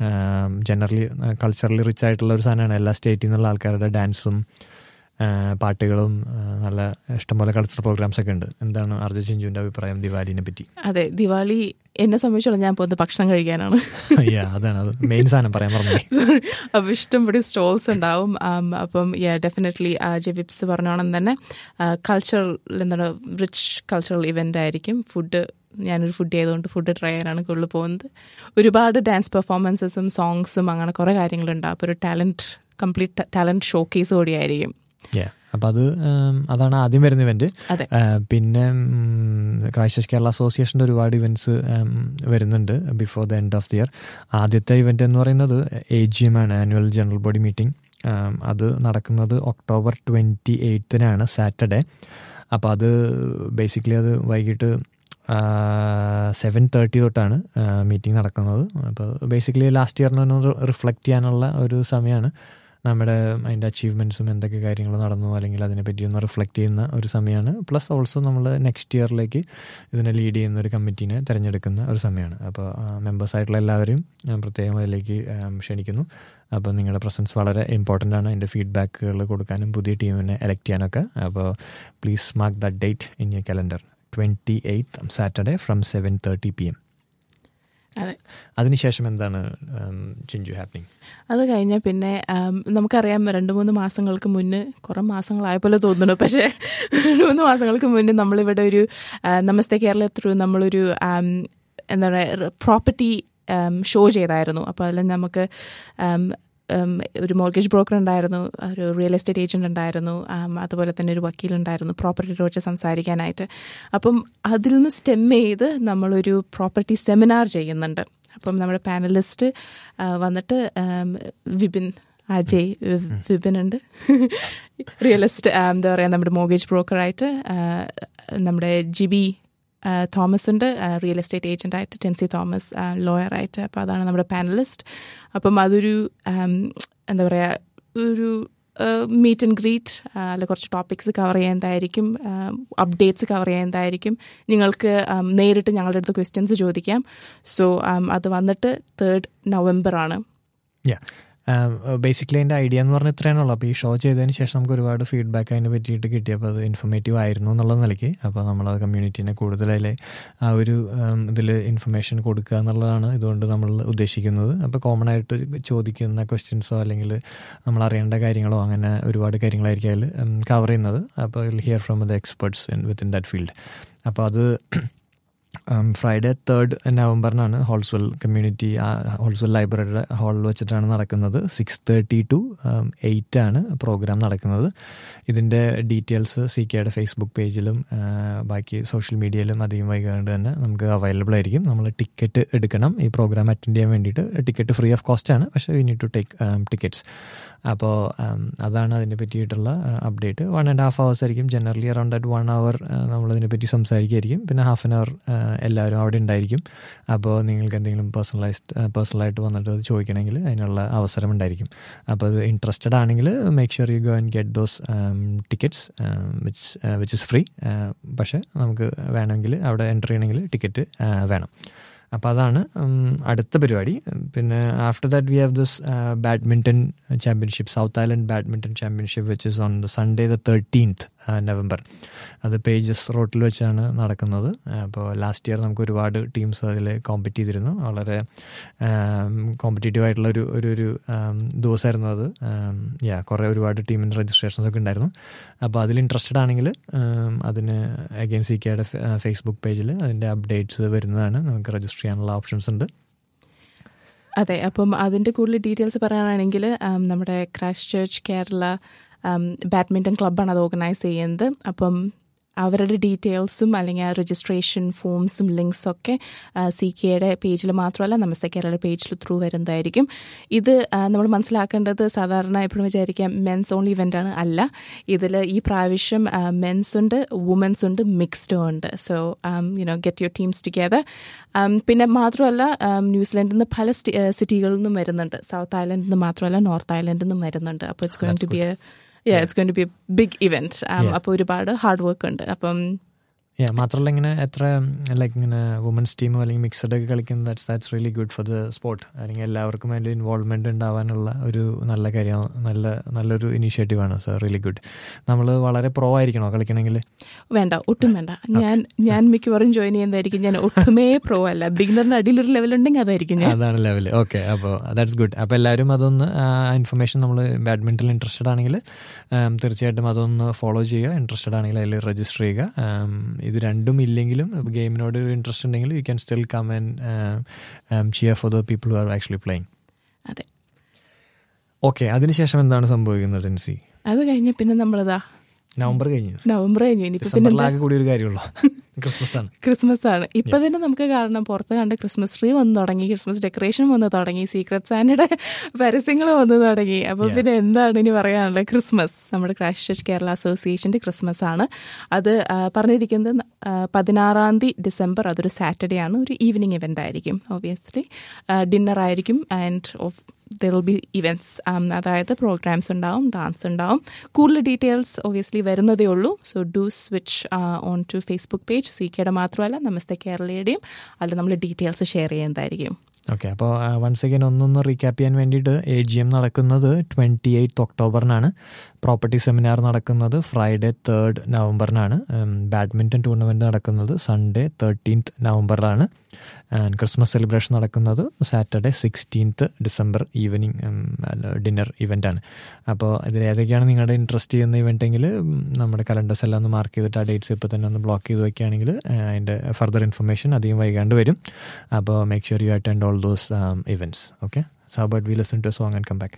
ജനറലി കൾച്ചറലി റിച്ച് ആയിട്ടുള്ള ഒരു സാധനമാണ്. എല്ലാ സ്റ്റേറ്റിൽ നിന്നുള്ള ആൾക്കാരുടെ ഡാൻസും പാട്ടുകളും നല്ല ഇഷ്ടംപോലെ കൾച്ചറൽ പ്രോഗ്രാംസ് ഒക്കെ ഉണ്ട്. എന്താണ് ആർജ ചിഞ്ചുവിൻ്റെ അഭിപ്രായം ദിവാലിനെ പറ്റി? അതെ, ദിവാലി എന്നെ സംബന്ധിച്ചോളം ഞാൻ പോകുന്നത് ഭക്ഷണം കഴിക്കാനാണ്. അതാണ് അത് മെയിൻ സാധനം പറയാൻ പറഞ്ഞു. അപ്പം ഇഷ്ടംപടി സ്റ്റോൾസ് ഉണ്ടാവും. അപ്പം ഡെഫിനറ്റ്ലി വിപ്സ് പറഞ്ഞോണം തന്നെ കൾച്ചറൽ എന്താണ് റിച്ച് കൾച്ചറൽ ഇവൻ്റ് ആയിരിക്കും. ഫുഡ് ഞാനൊരു ഫുഡ് ചെയ്തുകൊണ്ട് ഫുഡ് ട്രൈ ചെയ്യാനാണ് കൂടുതൽ പോകുന്നത്. ഒരുപാട് ഡാൻസ് പെർഫോമൻസസും സോങ്സും അങ്ങനെ കുറേ കാര്യങ്ങളുണ്ടാവും. അപ്പോൾ ഒരു കംപ്ലീറ്റ് ടാലൻറ്റ് ഷോക്കേസ് കൂടിയായിരിക്കും. അപ്പം അതാണ് ആദ്യം വരുന്ന ഇവൻറ്റ്. പിന്നെ ക്രൈസ്റ്റ് കേരള അസോസിയേഷൻ്റെ ഒരുപാട് ഇവൻറ്റ്സ് വരുന്നുണ്ട് before the end of the year. ആദ്യത്തെ ഇവൻറ്റ് എന്ന് പറയുന്നത് AGM ആണ്, ആനുവൽ ജനറൽ ബോഡി മീറ്റിംഗ്. അത് നടക്കുന്നത് ഒക്ടോബർ 28 സാറ്റർഡേ. അപ്പോൾ അത് ബേസിക്കലി അത് വൈകിട്ട് 7:30 തൊട്ടാണ് മീറ്റിംഗ് നടക്കുന്നത്. അപ്പോൾ ബേസിക്കലി ലാസ്റ്റ് ഇയറിനൊന്ന് റിഫ്ലക്റ്റ് ചെയ്യാനുള്ള ഒരു സമയമാണ്. നമ്മുടെ അതിൻ്റെ അച്ചീവ്മെൻറ്റ്സും എന്തൊക്കെ കാര്യങ്ങൾ നടന്നു അല്ലെങ്കിൽ അതിനെപ്പറ്റി ഒന്ന് റിഫ്ലക്റ്റ് ചെയ്യുന്ന ഒരു സമയമാണ്. പ്ലസ് ഓൾസോ നമ്മൾ നെക്സ്റ്റ് ഇയറിലേക്ക് ഇതിനെ ലീഡ് ചെയ്യുന്ന ഒരു കമ്മിറ്റീനെ തിരഞ്ഞെടുക്കുന്ന ഒരു സമയമാണ്. അപ്പോൾ മെമ്പേഴ്സായിട്ടുള്ള എല്ലാവരെയും പ്രത്യേകം അതിലേക്ക് ക്ഷണിക്കുന്നു. അപ്പോൾ നിങ്ങളുടെ പ്രസൻസ് വളരെ ഇമ്പോർട്ടൻ്റ് ആണ്. അതിൻ്റെ ഫീഡ്ബാക്കുകൾ കൊടുക്കാനും പുതിയ ടീമിനെ എലക്ട് ചെയ്യാനൊക്കെ. അപ്പോൾ please mark the date in your calendar. 28th Saturday from 7:30 PM. അതിനുശേഷം എന്താണ് ചിഞ്ചു ഹാപ്പനിങ്? അത് കഴിഞ്ഞാൽ പിന്നെ നമുക്കറിയാം 2-3 മാസങ്ങൾക്ക് മുന്നേ, കുറേ മാസങ്ങളായ പോലെ തോന്നുന്നു, പക്ഷേ 2-3 മാസങ്ങൾക്ക് മുന്നേ നമ്മളിവിടെ ഒരു നമസ്തേ കേരള ത്രൂ നമ്മളൊരു എന്താ പറയുക പ്രോപ്പർട്ടി ഷോ ചെയ്തായിരുന്നു. അപ്പോൾ അതിൽ നമുക്ക് ഒരു മോർഗേജ് ബ്രോക്കർ ഉണ്ടായിരുന്നു, ഒരു റിയൽ എസ്റ്റേറ്റ് ഏജൻറ് ഉണ്ടായിരുന്നു, അതുപോലെ തന്നെ ഒരു വക്കീലുണ്ടായിരുന്നു പ്രോപ്പർട്ടിയെ കുറിച്ച് സംസാരിക്കാനായിട്ട്. അപ്പം അതിൽ നിന്ന് സ്റ്റെം ചെയ്ത് നമ്മളൊരു പ്രോപ്പർട്ടി സെമിനാർ ചെയ്യുന്നുണ്ട്. അപ്പം നമ്മുടെ പാനലിസ്റ്റ് വന്നിട്ട് വിപിൻ ഉണ്ട്, റിയൽ എസ്റ്റേറ്റ് എന്താ പറയുക നമ്മുടെ മോർഗേജ് ബ്രോക്കറായിട്ട് നമ്മുടെ ജിബി തോമസ് ഉണ്ട്, റിയൽ എസ്റ്റേറ്റ് ഏജൻ്റായിട്ട് ടെൻസി തോമസ് ലോയറായിട്ട്. അപ്പോൾ അതാണ് നമ്മുടെ പാനലിസ്റ്റ്. അപ്പം അതൊരു എന്താ പറയുക ഒരു മീറ്റ് ആൻഡ് ഗ്രീറ്റ് അല്ല കുറച്ച് ടോപ്പിക്സ് കവർ ചെയ്യുന്നതായിരിക്കും, അപ്ഡേറ്റ്സ് കവർ ചെയ്യുന്നതായിരിക്കും. നിങ്ങൾക്ക് നേരിട്ട് ഞങ്ങളുടെ അടുത്ത് ക്വസ്റ്റ്യൻസ് ചോദിക്കാം. സോ അത് വന്നിട്ട് 3rd November ആണ്. ബേസിക്കലി എൻ്റെ ഐഡിയ എന്ന് പറഞ്ഞാൽ ഇത്രയാണുള്ളൂ. അപ്പോൾ ഈ ഷോ ചെയ്തതിന് ശേഷം നമുക്ക് ഒരുപാട് ഫീഡ്ബാക്ക് അതിനെ പറ്റിയിട്ട് കിട്ടിയപ്പോൾ അത് ഇൻഫർമേറ്റീവ് ആയിരുന്നു എന്നുള്ള നിലയ്ക്ക്. അപ്പോൾ നമ്മൾ കമ്മ്യൂണിറ്റീനെ കൂടുതലായി ആ ഒരു ഇതിൽ ഇൻഫർമേഷൻ കൊടുക്കുക എന്നുള്ളതാണ് ഇതുകൊണ്ട് നമ്മൾ ഉദ്ദേശിക്കുന്നത്. അപ്പോൾ കോമൺ ആയിട്ട് ചോദിക്കുന്ന ക്വസ്റ്റ്യൻസോ അല്ലെങ്കിൽ നമ്മൾ അറിയേണ്ട കാര്യങ്ങളോ അങ്ങനെ ഒരുപാട് കാര്യങ്ങളായിരിക്കും അതിൽ കവർ ചെയ്യുന്നത്. അപ്പോൾ hear from the experts within that field. അപ്പോൾ അത് ഫ്രൈഡേ 3rd നവംബറിനാണ് ഹോൾസ്വെൽ കമ്മ്യൂണിറ്റി ഹോൾസ്വെൽ ലൈബ്രറിയുടെ ഹാളിൽ വെച്ചിട്ടാണ് നടക്കുന്നത്. 6:30 to 8 ആണ് പ്രോഗ്രാം നടക്കുന്നത്. ഇതിൻ്റെ ഡീറ്റെയിൽസ് CKയുടെ ഫേസ്ബുക്ക് പേജിലും ബാക്കി സോഷ്യൽ മീഡിയയിലും അധികം വൈകാണ്ട് തന്നെ നമുക്ക് അവൈലബിൾ ആയിരിക്കും. നമ്മൾ ടിക്കറ്റ് എടുക്കണം ഈ പ്രോഗ്രാം അറ്റൻഡ് ചെയ്യാൻ വേണ്ടിയിട്ട്. ടിക്കറ്റ് ഫ്രീ ഓഫ് കോസ്റ്റ് ആണ്, പക്ഷേ we need to take tickets. അപ്പോൾ അതാണ് അതിനെ പറ്റിയിട്ടുള്ള അപ്ഡേറ്റ്. 1.5 hours ആയിരിക്കും. ജനറലി അറൗണ്ട് അറ്റ് 1 hour നമ്മളതിനെപ്പറ്റി സംസാരിക്കുമായിരിക്കും. പിന്നെ ഹാഫ് ആൻ അവർ എല്ലാവരും അവിടെ ഉണ്ടായിരിക്കും. അപ്പോൾ നിങ്ങൾക്ക് എന്തെങ്കിലും പേഴ്സണലായിട്ട് വന്നിട്ട് അത് ചോദിക്കണമെങ്കിൽ അതിനുള്ള അവസരം ഉണ്ടായിരിക്കും. അപ്പോൾ അത് ഇൻട്രസ്റ്റഡ് ആണെങ്കിൽ make sure you go and get those tickets which is free. പക്ഷേ നമുക്ക് വേണമെങ്കിൽ അവിടെ എൻ്റർ ചെയ്യണമെങ്കിൽ ടിക്കറ്റ് വേണം. അപ്പോൾ അതാണ് അടുത്ത പരിപാടി. പിന്നെ after that we have this badminton championship, South Island badminton championship which is on the Sunday the 13th November. അത് പേജസ് റോട്ടിൽ വെച്ചാണ് നടക്കുന്നത്. അപ്പോൾ ലാസ്റ്റ് ഇയർ നമുക്ക് ഒരുപാട് ടീംസ് അതിൽ കോമ്പറ്റ് ചെയ്തിരുന്നു. വളരെ കോമ്പറ്റേറ്റീവ് ആയിട്ടുള്ള ഒരു ദിവസമായിരുന്നു അത്. ഒരുപാട് ടീമിൻ്റെ രജിസ്ട്രേഷൻസ് ഒക്കെ ഉണ്ടായിരുന്നു. അപ്പോൾ അതിൽ ഇൻട്രസ്റ്റഡ് ആണെങ്കിൽ അതിന് അഗൈൻ CKയുടെ ഫേസ്ബുക്ക് പേജിൽ അതിൻ്റെ അപ്ഡേറ്റ്സ് വരുന്നതാണ്. നമുക്ക് രജിസ്റ്റർ ചെയ്യാനുള്ള ഓപ്ഷൻസ് ഉണ്ട്. അതെ, അപ്പം അതിൻ്റെ കൂടുതൽ ഡീറ്റെയിൽസ് പറയാനാണെങ്കിൽ നമ്മുടെ ക്രൈസ്റ്റ് ചർച്ച് കേരള ബാഡ്മിൻ്റൺ ക്ലബ്ബാണ് അത് ഓർഗനൈസ് ചെയ്യുന്നത്. അപ്പം അവരുടെ ഡീറ്റെയിൽസും അല്ലെങ്കിൽ ആ രജിസ്ട്രേഷൻ ഫോംസും ലിങ്ക്സൊക്കെ CKയുടെ പേജിൽ മാത്രമല്ല നമസ്തേ കേരള പേജിൽ ത്രൂ വരുന്നതായിരിക്കും. ഇത് നമ്മൾ മനസ്സിലാക്കേണ്ടത് സാധാരണ എപ്പോഴും വിചാരിക്കാം മെൻസ് ഓൺലി ഇവൻ്റാണ്. അല്ല, ഇതിൽ ഈ പ്രാവശ്യം മെൻസ് ഉണ്ട്, വുമൻസ് ഉണ്ട്, മിക്സ്ഡും ഉണ്ട്. So get your teams together. പിന്നെ മാത്രമല്ല ന്യൂസിലൻഡിൽ നിന്ന് പല സിറ്റികളിൽ നിന്നും വരുന്നുണ്ട്. സൗത്ത് ഐലൻഡിൽ നിന്ന് മാത്രമല്ല നോർത്ത് ഐലൻഡിൽ നിന്നും വരുന്നുണ്ട്. അപ്പോൾ it's going to be it's going to be a big event. അപ്പോൾ ഒരുപാട് ഹാർഡ് വർക്ക് ഉണ്ട്. അപ്പം മാത്രമല്ല ഇങ്ങനെ എത്ര ലൈക്ക് ഇങ്ങനെ വുമൻസ് ടീമോ അല്ലെങ്കിൽ മിക്സഡ് ഒക്കെ കളിക്കുന്നത് that's really good for the sport. അല്ലെങ്കിൽ എല്ലാവർക്കും അതിൽ ഇൻവോൾവ്മെൻറ്റ് ഉണ്ടാവാനുള്ള ഒരു നല്ല കാര്യമാണ്, നല്ലൊരു ഇനീഷ്യേറ്റീവാണ്. So really good. നമ്മൾ വളരെ പ്രോ ആയിരിക്കണോ കളിക്കണമെങ്കിൽ? വേണ്ട, ഒട്ടും വേണ്ട. ഞാൻ മിക്കവാറും ജോയിൻ ചെയ്യുന്നതായിരിക്കും. ഞാൻ ഒട്ടുമേ പ്രോ അല്ല. ബിഗിനറിന് അടിയിലൊരു ലെവലുണ്ടെങ്കിൽ അതായിരിക്കും അതാണ് ലെവൽ. ഓക്കെ, അപ്പോൾ ദാറ്റ്സ് ഗുഡ്. അപ്പോൾ എല്ലാവരും അതൊന്ന് ഇൻഫർമേഷൻ നമ്മൾ ബാഡ്മിൻ്റണിൽ ഇൻട്രസ്റ്റഡ് ആണെങ്കിൽ തീർച്ചയായിട്ടും അതൊന്ന് ഫോളോ ചെയ്യുക. ഇൻട്രസ്റ്റഡ് ആണെങ്കിൽ അതിൽ രജിസ്റ്റർ ചെയ്യുക. ഇത് രണ്ടും ഇല്ലെങ്കിലും ഗെയിമിനോട് ഇൻട്രസ്റ്റ് ഉണ്ടെങ്കിൽ you can still come and cheer for the people who are actually playing. അതെ, ഓക്കെ. അതിനുശേഷം എന്താണ് സംഭവിക്കുന്നത് ടെൻസി? അത് കഴിഞ്ഞ പിന്നെ നമ്മളിതാ നവംബർ കഴിഞ്ഞു. ഇനിയിപ്പോൾ കൂടി ഒരു കാര്യമുള്ളൂ, ക്രിസ്മസ് ആണ്. ഇപ്പൊ തന്നെ നമുക്ക് കാരണം പുറത്ത് കണ്ട് ക്രിസ്മസ് ട്രീ വന്ന് തുടങ്ങി, ക്രിസ്മസ് ഡെക്കറേഷൻ വന്ന് തുടങ്ങി, സീക്രട്ട് സാന്റയുടെ പരസ്യങ്ങൾ വന്ന് തുടങ്ങി. അപ്പൊ പിന്നെ എന്താണ് ഇനി പറയാനുള്ളത്? ക്രിസ്മസ് നമ്മുടെ ക്രൈസ്റ്റ് ചർച്ച് കേരള അസോസിയേഷന്റെ ക്രിസ്മസ് ആണ്. അത് പറഞ്ഞിരിക്കുന്നത് 16 ഡിസംബർ. അതൊരു സാറ്റർഡേ ആണ്. ഒരു ഈവനിങ് ഇവന്റ് ആയിരിക്കും. ഒബ്വിയസ്ലി ഡിന്നർ ആയിരിക്കും and there will be events. അതായത് പ്രോഗ്രാംസ് ഉണ്ടാവും, ഡാൻസ് ഉണ്ടാവും. കൂടുതൽ ഡീറ്റെയിൽസ് ഒബ്വിയസ്ലി വരുന്നതേ ഉള്ളൂ. So do switch on to Facebook page. CKയുടെ മാത്രമല്ല നമസ്തേ കേരളയുടെയും അതിൽ നമ്മൾ ഡീറ്റെയിൽസ് ഷെയർ ചെയ്യുന്നതായിരിക്കും. ഓക്കെ, അപ്പോൾ വൺസ് അഗൈൻ ഒന്നൊന്ന് റീക്യാപ്പ് ചെയ്യാൻ വേണ്ടിയിട്ട് AGM നടക്കുന്നത് 28 ഒക്ടോബറിനാണ്. പ്രോപ്പർട്ടി സെമിനാർ നടക്കുന്നത് ഫ്രൈഡേ 3rd നവംബറിനാണ്. ബാഡ്മിൻ്റൺ ടൂർണമെൻറ്റ് നടക്കുന്നത് സൺഡേ 13th നവംബറിലാണ്. ക്രിസ്മസ് സെലിബ്രേഷൻ നടക്കുന്നത് Saturday 16th December evening dinner ഇവൻ്റാണ്. അപ്പോൾ ഇതിൽ ഏതൊക്കെയാണ് നിങ്ങളുടെ ഇൻട്രസ്റ്റ് ചെയ്യുന്ന ഇവൻ്റെങ്കിൽ നമ്മുടെ കലണ്ടേഴ്സ് എല്ലാം ഒന്ന് മാർക്ക് ചെയ്തിട്ട് ആ ഡേറ്റ്സ് ഇപ്പോൾ തന്നെ ഒന്ന് ബ്ലോക്ക് ചെയ്ത് വയ്ക്കുകയാണെങ്കിൽ അതിൻ്റെ ഫർദർ ഇൻഫർമേഷൻ അധികം വൈകാണ്ട് വരും. അപ്പോൾ make sure you attend all those events. Okay, so how about we listen to a song and come back?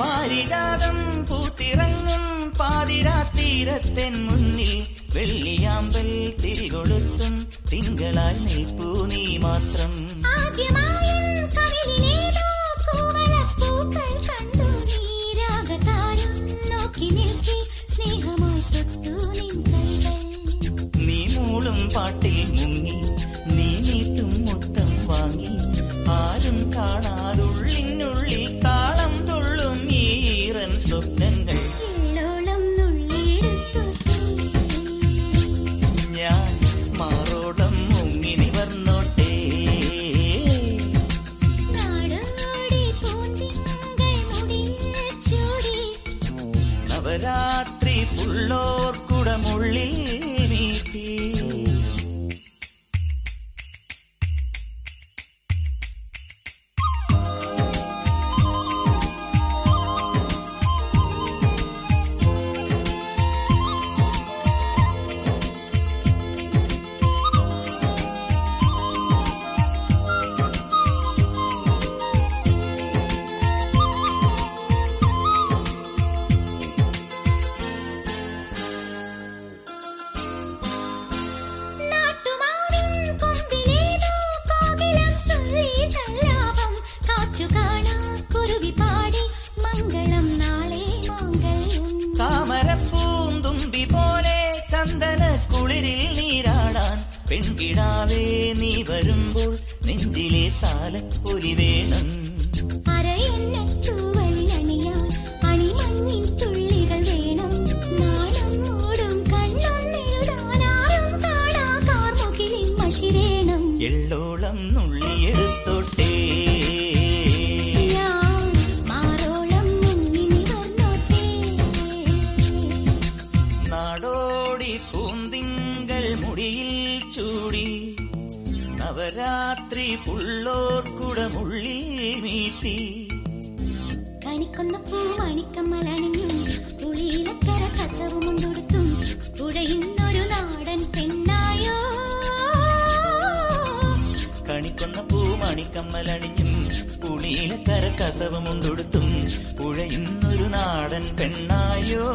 പാരിജാതം പൂത്തിറങ്ങും പാതിരാത്തീരത്തെൻ മുന്നിൽ വെള്ളിയാമ്പൽ തിരികൊളുത്തും തിങ്കളായി നിൽപ്പൂ നീ മാത്രം. നീ മൂളും പാട്ടിൽ മുങ്ങി നീ നീട്ടും മുത്തം വാങ്ങി ആരും കാണാതുള്ളിനുള്ളിൽ താളം തുള്ളും ഈറൻ സ്വപ്നങ്ങൾ. ഞാൻ മാറോടം മുങ്ങി നിവർന്നോട്ടെ. നവരാത്രി പുള്ളോർക്കുടമുള്ളിൽ നീട്ടി. താമരപ്പൂന്തുമ്പി പോലെ ചന്ദന കുളിരിൽ നീരാടാൻ പെൺകിടാവേ നീ വരുമ്പോൾ നെഞ്ചിലെ താലപ്പൊലി വേണം. എള്ളോളം നുള്ളിയെടുത്തോട്ടെ. നാടോടി പൂന്തിങ്കൾ മുടിയിൽ ചൂടി നവരാത്രി പുള്ളോർക്കുടമുള്ളിൽ മീട്ടി. കണിക്കൊന്ന പൂ മണിക്കമ്മലണിഞ്ഞു പുളിയിലക്കര കസവുമുണ്ടൊടുത്തും പുഴയുന്നൊരു നാടൻ പെണ്ണായോ. കണിക്കൊന്ന പൂ മണിക്കമ്മലണിഞ്ഞും പുളിയിലക്കര കസവുമുണ്ടൊടുത്തും പുഴയുന്നൊരു നാടൻ പെണ്ണായോ.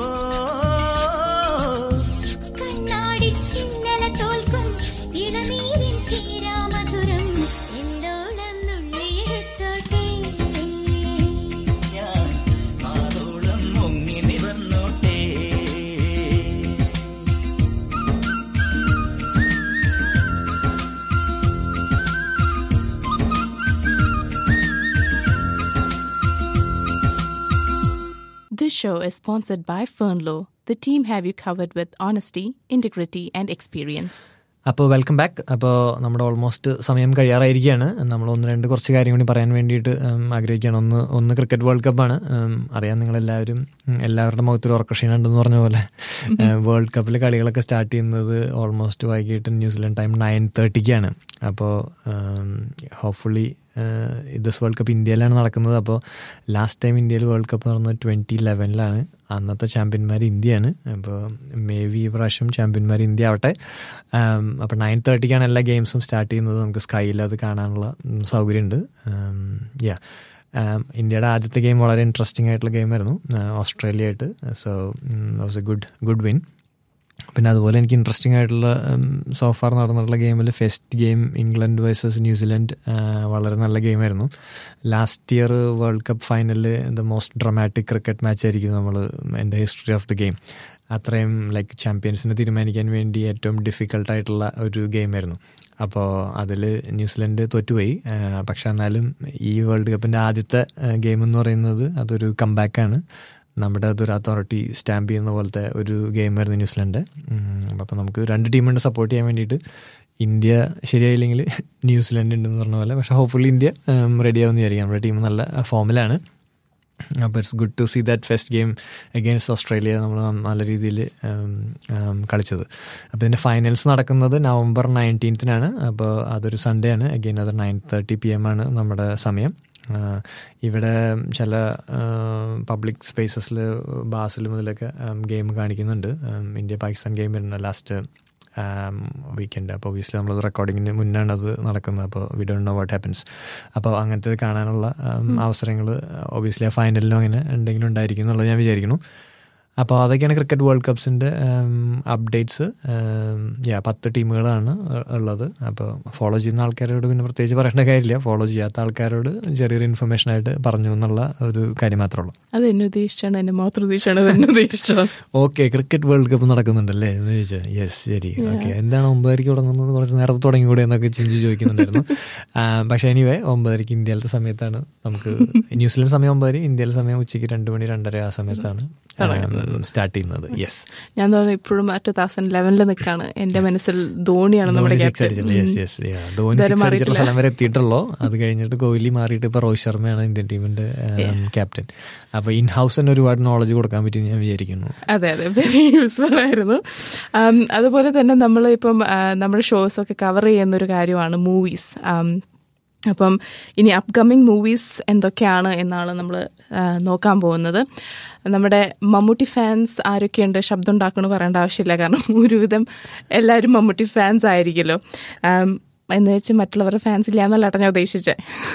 കണ്ണാടി ചിന്നല തോൽക്കും ഇളനീരിൻ തീരാമധുരം എല്ലോളം നുള്ളിയെടുത്തോട്ടെ. ഞാൻ മാറോളം മുങ്ങി നിവർന്നോട്ടെ. This show is sponsored by Fernlow. The team have you covered with honesty, integrity, and experience. അപ്പോൾ വെൽക്കം ബാക്ക്. അപ്പോൾ നമ്മുടെ ഓൾമോസ്റ്റ് സമയം കഴിയാറായിരിക്കുകയാണ്. നമ്മൾ കുറച്ച് കാര്യം കൂടി പറയാൻ വേണ്ടിയിട്ട് ആഗ്രഹിക്കുകയാണ്. ഒന്ന് ക്രിക്കറ്റ് വേൾഡ് കപ്പാണ്. അറിയാം നിങ്ങളെല്ലാവരും എല്ലാവരുടെ മുഖത്തൊരു ഉറക്കക്ഷീണുണ്ടെന്ന് പറഞ്ഞ പോലെ വേൾഡ് കപ്പിൽ കളികളൊക്കെ സ്റ്റാർട്ട് ചെയ്യുന്നത് ഓൾമോസ്റ്റ് വൈകിട്ട് ന്യൂസിലൻഡ് ടൈം 9:30 അപ്പോൾ ഹോപ്പ്ഫുള്ളി ദിസ് വേൾഡ് കപ്പ് ഇന്ത്യയിലാണ് നടക്കുന്നത്. അപ്പോൾ ലാസ്റ്റ് ടൈം ഇന്ത്യയിൽ വേൾഡ് കപ്പ് നടന്നത് 2011 അന്നത്തെ ചാമ്പ്യന്മാർ ഇന്ത്യയാണ്. അപ്പോൾ മേ ബി ഈ പ്രാവശ്യം ചാമ്പ്യന്മാർ ഇന്ത്യ ആവട്ടെ. അപ്പോൾ 9:30 എല്ലാ ഗെയിംസും സ്റ്റാർട്ട് ചെയ്യുന്നത്. നമുക്ക് സ്കൈയിൽ അത് കാണാനുള്ള സൗകര്യമുണ്ട്. ഇന്ത്യയുടെ ആദ്യത്തെ ഗെയിം വളരെ ഇൻട്രസ്റ്റിംഗ് ആയിട്ടുള്ള ഗെയിമായിരുന്നു ഓസ്ട്രേലിയ ആയിട്ട്. So was a good win. പിന്നെ അതുപോലെ എനിക്ക് ഇൻട്രസ്റ്റിംഗ് ആയിട്ടുള്ള സോഫാർ നടന്നിട്ടുള്ള ഗെയിമിൽ first game England versus New Zealand വളരെ നല്ല ഗെയിമായിരുന്നു. ലാസ്റ്റ് ഇയർ വേൾഡ് കപ്പ് ഫൈനലിൽ the most dramatic cricket match ആയിരിക്കും in the history of the game. അത്രയും ചാമ്പ്യൻസിനെ തീരുമാനിക്കാൻ വേണ്ടി ഏറ്റവും ഡിഫിക്കൽട്ടായിട്ടുള്ള ഒരു ഗെയിമായിരുന്നു. അപ്പോൾ അതിൽ ന്യൂസിലൻഡ് തോറ്റുപോയി. പക്ഷെ എന്നാലും ഈ വേൾഡ് കപ്പിൻ്റെ ആദ്യത്തെ ഗെയിം എന്ന് പറയുന്നത് അതൊരു കംബാക്കാണ്. നമ്മുടെ അതൊരു അതോറിറ്റി സ്റ്റാമ്പ് ചെയ്യുന്ന പോലത്തെ ഒരു ഗെയിമായിരുന്നു ന്യൂസിലൻഡ്. അപ്പോൾ നമുക്ക് രണ്ട് ടീമുണ്ട് സപ്പോർട്ട് ചെയ്യാൻ വേണ്ടിയിട്ട്. ഇന്ത്യ ശരിയായില്ലെങ്കിൽ ന്യൂസിലൻഡ് ഉണ്ടെന്ന് പറഞ്ഞ പോലെ. പക്ഷേ ഹോപ്പ്ഫുള്ളി ഇന്ത്യ റെഡിയാവുമെന്ന് വിചാരിക്കാം. നമ്മുടെ ടീം നല്ല ഫോമിലാണ്. അപ്പോൾ it's good to see that first game against Australia നമ്മൾ നല്ല രീതിയിൽ കളിച്ചത്. അപ്പോൾ ഇതിൻ്റെ ഫൈനൽസ് നടക്കുന്നത് November 19 അപ്പോൾ അതൊരു സൺഡേ ആണ്. അഗെയിൻ അത് 9:30 PM ആണ് നമ്മുടെ സമയം. ഇവിടെ ചില പബ്ലിക് സ്പേസസിൽ ബാസിലും ഇതിലൊക്കെ ഗെയിം കാണിക്കുന്നുണ്ട്. ഇന്ത്യ പാകിസ്ഥാൻ ഗെയിം വരുന്ന ലാസ്റ്റ് വീക്കെൻഡ്. അപ്പോൾ ഒബ്വിയസ്ലി നമ്മളത് റെക്കോർഡിങ്ങിന് മുന്നാണ് അത് നടക്കുന്നത്. അപ്പോൾ we don't know what happens. അപ്പോൾ അങ്ങനത്തെ കാണാനുള്ള അവസരങ്ങൾ ഒബ്വിയസ്ലി ആ ഫൈനലിലും അങ്ങനെ എന്തെങ്കിലും ഉണ്ടായിരിക്കും എന്നുള്ളത് ഞാൻ വിചാരിക്കുന്നു. അപ്പോൾ അതൊക്കെയാണ് ക്രിക്കറ്റ് വേൾഡ് കപ്സിൻ്റെ അപ്ഡേറ്റ്സ്. 10 ടീമുകളാണ് ഉള്ളത്. അപ്പോൾ ഫോളോ ചെയ്യുന്ന ആൾക്കാരോട് പിന്നെ പ്രത്യേകിച്ച് പറയേണ്ട കാര്യമില്ല. ഫോളോ ചെയ്യാത്ത ആൾക്കാരോട് ചെറിയൊരു ഇൻഫർമേഷൻ ആയിട്ട് പറഞ്ഞു എന്നുള്ള ഒരു കാര്യം മാത്രമേ ഉള്ളൂ. അത് എന്നെ ഉദ്ദേശിച്ചാണ്, എന്നെ മാത്രം ഉദ്ദേശിച്ചാണ്. ഓക്കെ, ക്രിക്കറ്റ് വേൾഡ് കപ്പ് നടക്കുന്നുണ്ടല്ലേ എന്ന് ചോദിച്ചാൽ യെസ്, ശരി, ഓക്കെ. എന്താണ് 9:30 തുടങ്ങുന്നത്, കുറച്ച് നേരത്തെ തുടങ്ങിക്കൂടെ എന്നൊക്കെ ചിന്തിച്ച് ചോദിക്കുന്നുണ്ടായിരുന്നു. പക്ഷേ എനിവേ 9:30 ഇന്ത്യയിലത്തെ സമയത്താണ്. നമുക്ക് ന്യൂസിലൻഡ് സമയം 9, ഇന്ത്യയിലെ സമയം ഉച്ചയ്ക്ക് 2 മണി 2:30 ആ സമയത്താണ് സ്റ്റാർട്ട് ചെയ്യുന്നത്. യെസ്, ഞാൻ തോന്നുന്നു ഇപ്പോഴും 2011 നിൽക്കാണ്. എന്റെ മനസ്സിൽ ധോണിയാണ് നമ്മുടെ ക്യാപ്റ്റൻ. ധോണി 6 അടിച്ചിട്ടുള്ള സ്ഥലം വരെ എത്തിയിട്ടുള്ളൂ. അത് കഴിഞ്ഞിട്ട് കോഹ്ലി മാറിയിട്ട് ഇപ്പോൾ രോഹിത് ശർമ്മയാണ് ഇന്ത്യൻ ടീമിന്റെ ക്യാപ്റ്റൻ. അപ്പൊ ഇൻ ഹൗസ് തന്നെ ഒരുപാട് നോളജ് കൊടുക്കാൻ പറ്റി ഞാൻ വിചാരിക്കുന്നു. അതെ, വെരി യൂസ്ഫുൾ ആയിരുന്നു. അതുപോലെ തന്നെ നമ്മൾ ഇപ്പം നമ്മുടെ ഷോസ് ഒക്കെ കവർ ചെയ്യുന്ന ഒരു കാര്യമാണ് മൂവീസ്. അപ്പം ഇനി അപ്കമ്മിങ് മൂവീസ് എന്തൊക്കെയാണ് എന്നാണ് നമ്മൾ നോക്കാൻ പോകുന്നത്. നമ്മുടെ മമ്മൂട്ടി ഫാൻസ് ആരൊക്കെയുണ്ട്, ശബ്ദം ഉണ്ടാക്കണമെന്ന് പറയേണ്ട ആവശ്യമില്ല, കാരണം ഒരുവിധം എല്ലാവരും മമ്മൂട്ടി ഫാൻസ് ആയിരിക്കുമല്ലോ. എന്ന് വെച്ച് മറ്റുള്ളവരുടെ ഫാൻസ് ഇല്ല എന്നല്ല ഞാൻ ഉദ്ദേശിച്ചത്.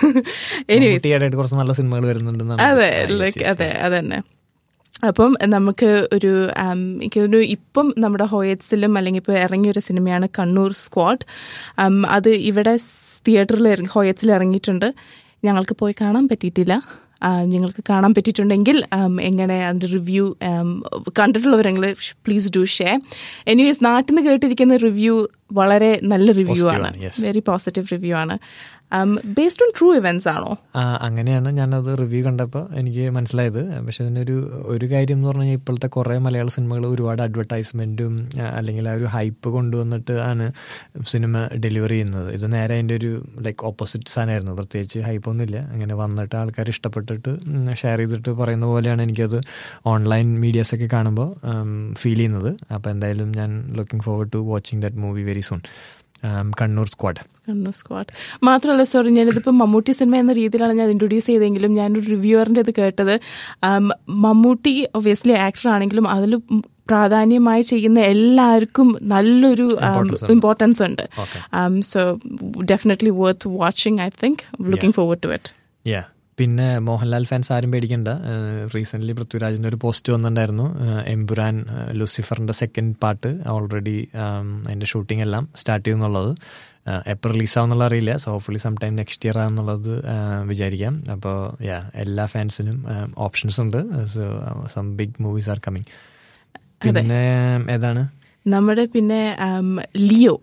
കുറച്ച് നല്ല സിനിമകൾ വരുന്നുണ്ട്. അതെ, അതെ, അതന്നെ. അപ്പം നമുക്ക് എനിക്കൊരു ഇപ്പം നമ്മുടെ ഹോയറ്റ്സിലും അല്ലെങ്കിൽ ഇപ്പോൾ ഇറങ്ങിയൊരു സിനിമയാണ് കണ്ണൂർ സ്ക്വാഡ്. അത് ഇവിടെ തിയേറ്ററിൽ ഹോയറ്റ്സിൽ ഇറങ്ങിയിട്ടുണ്ട്. ഞങ്ങൾക്ക് പോയി കാണാൻ പറ്റിയിട്ടില്ല. നിങ്ങൾക്ക് കാണാൻ പറ്റിയിട്ടുണ്ടെങ്കിൽ എങ്ങനെ അതിൻ്റെ റിവ്യൂ കണ്ടിട്ടുള്ളവരെങ്കിൽ പ്ലീസ് ഡു ഷെയർ. എനിവേസ്, നാട്ടിൽ നിന്ന് കേട്ടിരിക്കുന്ന റിവ്യൂ വളരെ നല്ല റിവ്യൂ ആണ്, വെരി പോസിറ്റീവ് റിവ്യൂ ആണ്. ബേസ്ഡ് ഓൺ ട്രൂ ഇവന്റ്സ് ആണോ? അങ്ങനെയാണ് ഞാനത് റിവ്യൂ കണ്ടപ്പോൾ എനിക്ക് മനസ്സിലായത്. പക്ഷെ അതിനൊരു കാര്യം എന്ന് പറഞ്ഞു കഴിഞ്ഞാൽ ഇപ്പോഴത്തെ കുറേ മലയാള സിനിമകൾ ഒരുപാട് അഡ്വർടൈസ്മെൻറ്റും അല്ലെങ്കിൽ ആ ഒരു ഹൈപ്പ് കൊണ്ടുവന്നിട്ട് ആണ് സിനിമ ഡെലിവറി ചെയ്യുന്നത്. ഇത് നേരെ അതിൻ്റെ ഒരു ഓപ്പോസിറ്റ് സാധനമായിരുന്നു. പ്രത്യേകിച്ച് ഹൈപ്പൊന്നുമില്ല, അങ്ങനെ വന്നിട്ട് ആൾക്കാർ ഇഷ്ടപ്പെട്ടിട്ട് ഷെയർ ചെയ്തിട്ട് പറയുന്ന പോലെയാണ് എനിക്കത് ഓൺലൈൻ മീഡിയാസൊക്കെ കാണുമ്പോൾ ഫീൽ ചെയ്യുന്നത്. അപ്പോൾ എന്തായാലും ഞാൻ looking forward to watching that movie very soon. Kannur Squad. മാത്രമല്ല, സോറി, ഞാനിതിപ്പോൾ മമ്മൂട്ടി സിനിമ എന്ന രീതിയിലാണ് ഞാൻ ഇൻട്രൊഡ്യൂസ് ചെയ്തെങ്കിലും ഞാനൊരു റിവ്യൂവറിൻ്റെ ഇത് കേട്ടത്, മമ്മൂട്ടി ഒബ്വിയസ്ലി ആക്ടർ ആണെങ്കിലും അതിൽ പ്രാധാന്യമായി ചെയ്യുന്ന എല്ലാവർക്കും നല്ലൊരു ഇമ്പോർട്ടൻസ് ഉണ്ട്. So definitely worth watching. I think looking forward to it. പിന്നെ മോഹൻലാൽ ഫാൻസ് ആരും പേടിക്കണ്ട. റീസെൻ്റ്ലി പൃഥ്വിരാജിൻ്റെ ഒരു പോസ്റ്റ് വന്നിട്ടുണ്ടായിരുന്നു. എമ്പുരാൻ ലൂസിഫറിൻ്റെ സെക്കൻഡ് പാർട്ട് ഓൾറെഡി അതിൻ്റെ ഷൂട്ടിംഗ് എല്ലാം സ്റ്റാർട്ട് ചെയ്യുന്നുള്ളത്. എപ്പോൾ റിലീസാവുന്നുള്ള അറിയില്ല. So hopefully some time next year ആണെന്നുള്ളത് വിചാരിക്കാം. അപ്പോൾ എല്ലാ ഫാൻസിനും ഓപ്ഷൻസ് ഉണ്ട്. So some big movies are coming. പിന്നെ ഏതാണ് നമ്മുടെ ലിയോ,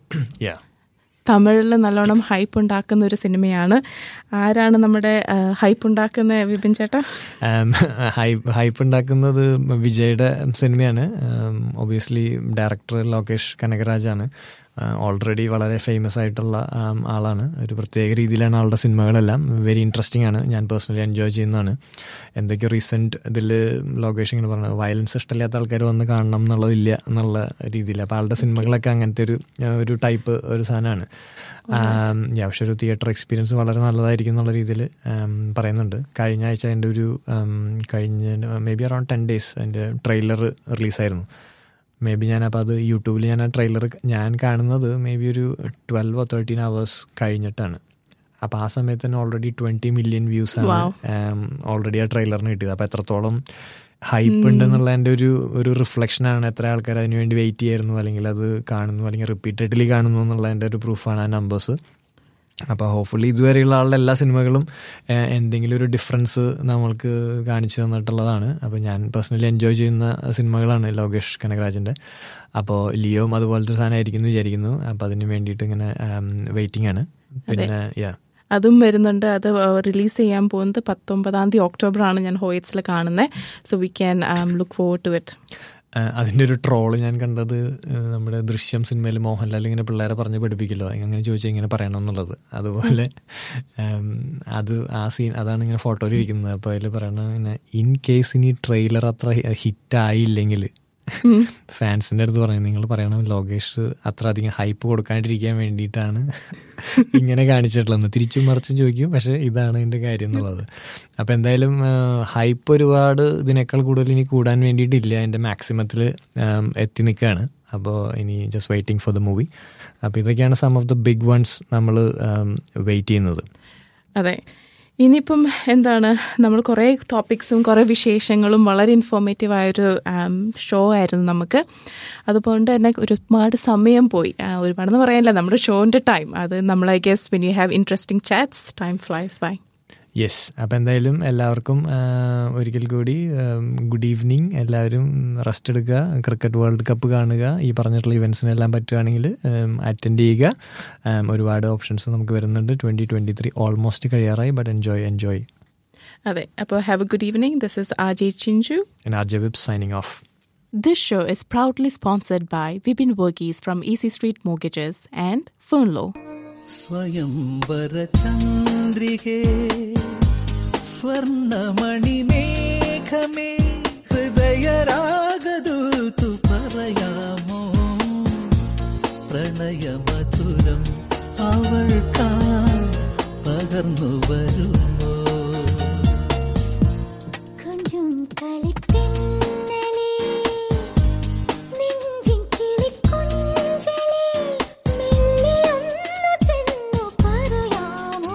തമിഴിൽ നല്ലോണം ഹൈപ്പ് ഉണ്ടാക്കുന്ന ഒരു സിനിമയാണ്. ആരാണ് നമ്മുടെ ഹൈപ്പ് ഉണ്ടാക്കുന്ന വിപിൻ ചേട്ടാ? ഹൈപ്പ് ഉണ്ടാക്കുന്നത് വിജയുടെ സിനിമയാണ്. ഒബിയസ്ലി ഡയറക്ടർ ലോകേഷ് കനകരാജാണ്. ഓൾറെഡി വളരെ ഫേമസ് ആയിട്ടുള്ള ആളാണ്. ഒരു പ്രത്യേക രീതിയിലാണ് ആളുടെ സിനിമകളെല്ലാം. വെരി ഇൻട്രസ്റ്റിംഗ് ആണ്. ഞാൻ പേഴ്സണലി എൻജോയ് ചെയ്യുന്നതാണ്. എന്തൊക്കെയോ റീസെൻറ്റ് ഇതിൽ ലോകേഷ് ഇങ്ങനെ പറഞ്ഞത് വയലൻസ് ഇഷ്ടമില്ലാത്ത ആൾക്കാർ വന്ന് കാണണം എന്നുള്ളതില്ല എന്നുള്ള രീതിയിൽ. അപ്പോൾ ആളുടെ സിനിമകളൊക്കെ അങ്ങനത്തെ ഒരു ടൈപ്പ് ഒരു സാധനമാണ്. പക്ഷെ ഒരു തിയേറ്റർ എക്സ്പീരിയൻസ് വളരെ നല്ലതായിരിക്കും എന്നുള്ള രീതിയിൽ പറയുന്നുണ്ട്. കഴിഞ്ഞ ആഴ്ച കഴിഞ്ഞ മേ ബി അറൗണ്ട് 10 days അതിൻ്റെ ട്രെയിലർ റിലീസായിരുന്നു. മേ ബി ഞാനപ്പോൾ അത് യൂട്യൂബിൽ ആ ട്രെയിലർ ഞാൻ കാണുന്നത് മേ ബി ഒരു 12 or 13 hours കഴിഞ്ഞിട്ടാണ്. അപ്പോൾ ആ സമയത്ത് തന്നെ ഓൾറെഡി 20 million വ്യൂസാണ് ഓൾറെഡി ആ ട്രെയിലറിന് കിട്ടിയത്. അപ്പോൾ എത്രത്തോളം ഹൈപ്പ് ഉണ്ടെന്നുള്ളതിൻ്റെ ഒരു റിഫ്ലക്ഷനാണ്. എത്ര ആൾക്കാർ അതിന് വേണ്ടി വെയിറ്റ് ചെയ്യായിരുന്നു, അല്ലെങ്കിൽ അത് കാണുന്നു, അല്ലെങ്കിൽ റിപ്പീറ്റഡ്ലി കാണുന്നു എന്നുള്ളതിൻ്റെ ഒരു പ്രൂഫാണ് ആ നമ്പേഴ്സ്. അപ്പോൾ ഹോപ്പ്ഫുള്ളി ഇതുവരെയുള്ള ആളുടെ എല്ലാ സിനിമകളും എന്തെങ്കിലും ഒരു ഡിഫറൻസ് നമ്മൾക്ക് കാണിച്ചു തന്നിട്ടുള്ളതാണ്. അപ്പോൾ ഞാൻ പേഴ്സണലി എൻജോയ് ചെയ്യുന്ന സിനിമകളാണ് ലോകേഷ് കനകരാജിൻ്റെ. അപ്പോൾ ലിയോയും അതുപോലത്തെ സാധനമായിരിക്കും എന്ന് വിചാരിക്കുന്നു. അപ്പോൾ അതിന് വേണ്ടിയിട്ട് ഇങ്ങനെ വെയിറ്റിംഗ് ആണ്. പിന്നെ അതും വരുന്നുണ്ട്. അത് റിലീസ് ചെയ്യാൻ പോകുന്നത് 19 October ഞാൻ ഹോയറ്റ്സിൽ കാണുന്നത്. So we can look forward to it. അതിൻ്റെ ഒരു ട്രോള് ഞാൻ കണ്ടത്, നമ്മുടെ ദൃശ്യം സിനിമയിൽ മോഹൻലാൽ ഇങ്ങനെ പിള്ളേരെ പറഞ്ഞ് പഠിപ്പിക്കല്ലോ, അങ്ങനെ ചോദിച്ചാൽ ഇങ്ങനെ പറയണം എന്നുള്ളത്. അതുപോലെ ആ സീൻ അതാണ് ഇങ്ങനെ ഫോട്ടോയിലിരിക്കുന്നത്. അപ്പോൾ അതിൽ പറയണ ഇങ്ങനെ ഇൻ കേസ് ഇനി ട്രെയിലർ അത്ര ഹിറ്റായില്ലെങ്കിൽ ഫാൻസിൻ്റെ അടുത്ത് പറഞ്ഞു, നിങ്ങൾ പറയണം ലോകേഷ് അത്ര അധികം ഹൈപ്പ് കൊടുക്കാണ്ടിരിക്കാൻ വേണ്ടിയിട്ടാണ് ഇങ്ങനെ കാണിച്ചിട്ടുള്ളത്. തിരിച്ചും മറിച്ചും ചോദിക്കും, പക്ഷേ ഇതാണ് ഇതിൻ്റെ കാര്യം എന്നുള്ളത്. അപ്പോൾ എന്തായാലും ഹൈപ്പ് ഒരുപാട് ഇതിനേക്കാൾ കൂടുതൽ ഇനി കൂടാൻ വേണ്ടിയിട്ടില്ല, അതിൻ്റെ മാക്സിമത്തിൽ എത്തി നിൽക്കുകയാണ്. അപ്പോൾ ഇനി just waiting for the movie. അപ്പോൾ ഇതൊക്കെയാണ് some of the big ones നമ്മൾ വെയിറ്റ് ചെയ്യുന്നത്. അതെ, ഇനിയിപ്പം എന്താണ്, നമ്മൾ കുറേ ടോപ്പിക്സും കുറേ വിശേഷങ്ങളും വളരെ ഇൻഫോർമേറ്റീവായൊരു ഷോ ആയിരുന്നു നമുക്ക്. അതുകൊണ്ട് തന്നെ ഒരുപാട് സമയം പോയി. ഒരുപാടെന്ന് പറയാനില്ല, നമ്മുടെ ഷോൻ്റെ ടൈം അത് നമ്മൾ I guess when you have interesting chats time flies by. Yes, അപ്പോൾ എന്തായാലും എല്ലാവർക്കും ഒരിക്കൽ കൂടി ഗുഡ് ഈവനിങ്. എല്ലാവരും റെസ്റ്റ് എടുക്കുക, ക്രിക്കറ്റ് വേൾഡ് കപ്പ് കാണുക, ഈ പറഞ്ഞിട്ടുള്ള ഇവൻറ്റ്സിനെല്ലാം പറ്റുകയാണെങ്കിൽ അറ്റൻഡ് ചെയ്യുക. ഒരുപാട് ഓപ്ഷൻസ് നമുക്ക് വരുന്നുണ്ട്. 2023 ഓൾമോസ്റ്റ് കഴിയാറായി, ബട്ട് എൻജോയ്. അതെ, അപ്പോൾ have a good evening. This is RJ Chinju and RJ Vips signing off. This show is proudly sponsored by Vipin Verghese from Easy Street Mortgages and Fernlow. സ്വയംവര ചന്ദ്രികേ സ്വർണമണി മേഘമേ ഹൃദയരാഗദൂതു പറയാമോ പ്രണയമധുരം അവൾക്കായി പകർന്നു വരുമോ കൊഞ്ചും കളിത്തിന്നലേ നെഞ്ചിൻ കിളിക്കൊഞ്ചലേ മെല്ലിയൊന്നു ചെന്നു പറയാമോ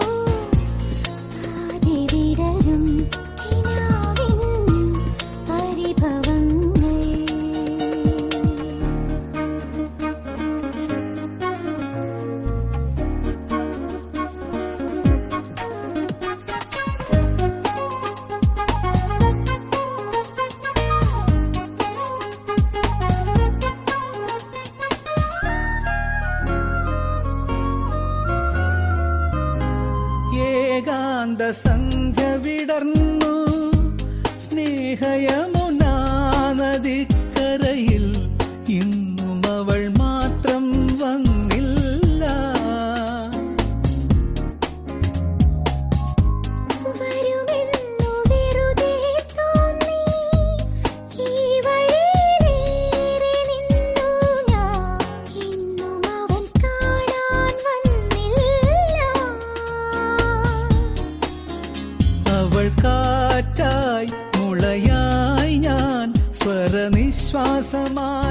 ആദിവിടരും കിനാവിൻ പരിഭവങ്ങൾ. ഏകാന്ത സന്ധ്യ വിടർന്നു സ്നേഹയമുനാ നദിക്കരയിൽ ഇന്നും അവൾ മാത്രം വന്നില്ല. വരുമെന്നു വെറുതെ തോന്നി ഈ വഴിയിലേറെ നിന്നു ഞാൻ ഇന്നും അവൻ കാണാൻ വന്നില്ല. അവൾ കാറ്റായി മുളയായി ഞാൻ സ്വരനിശ്വാസമായി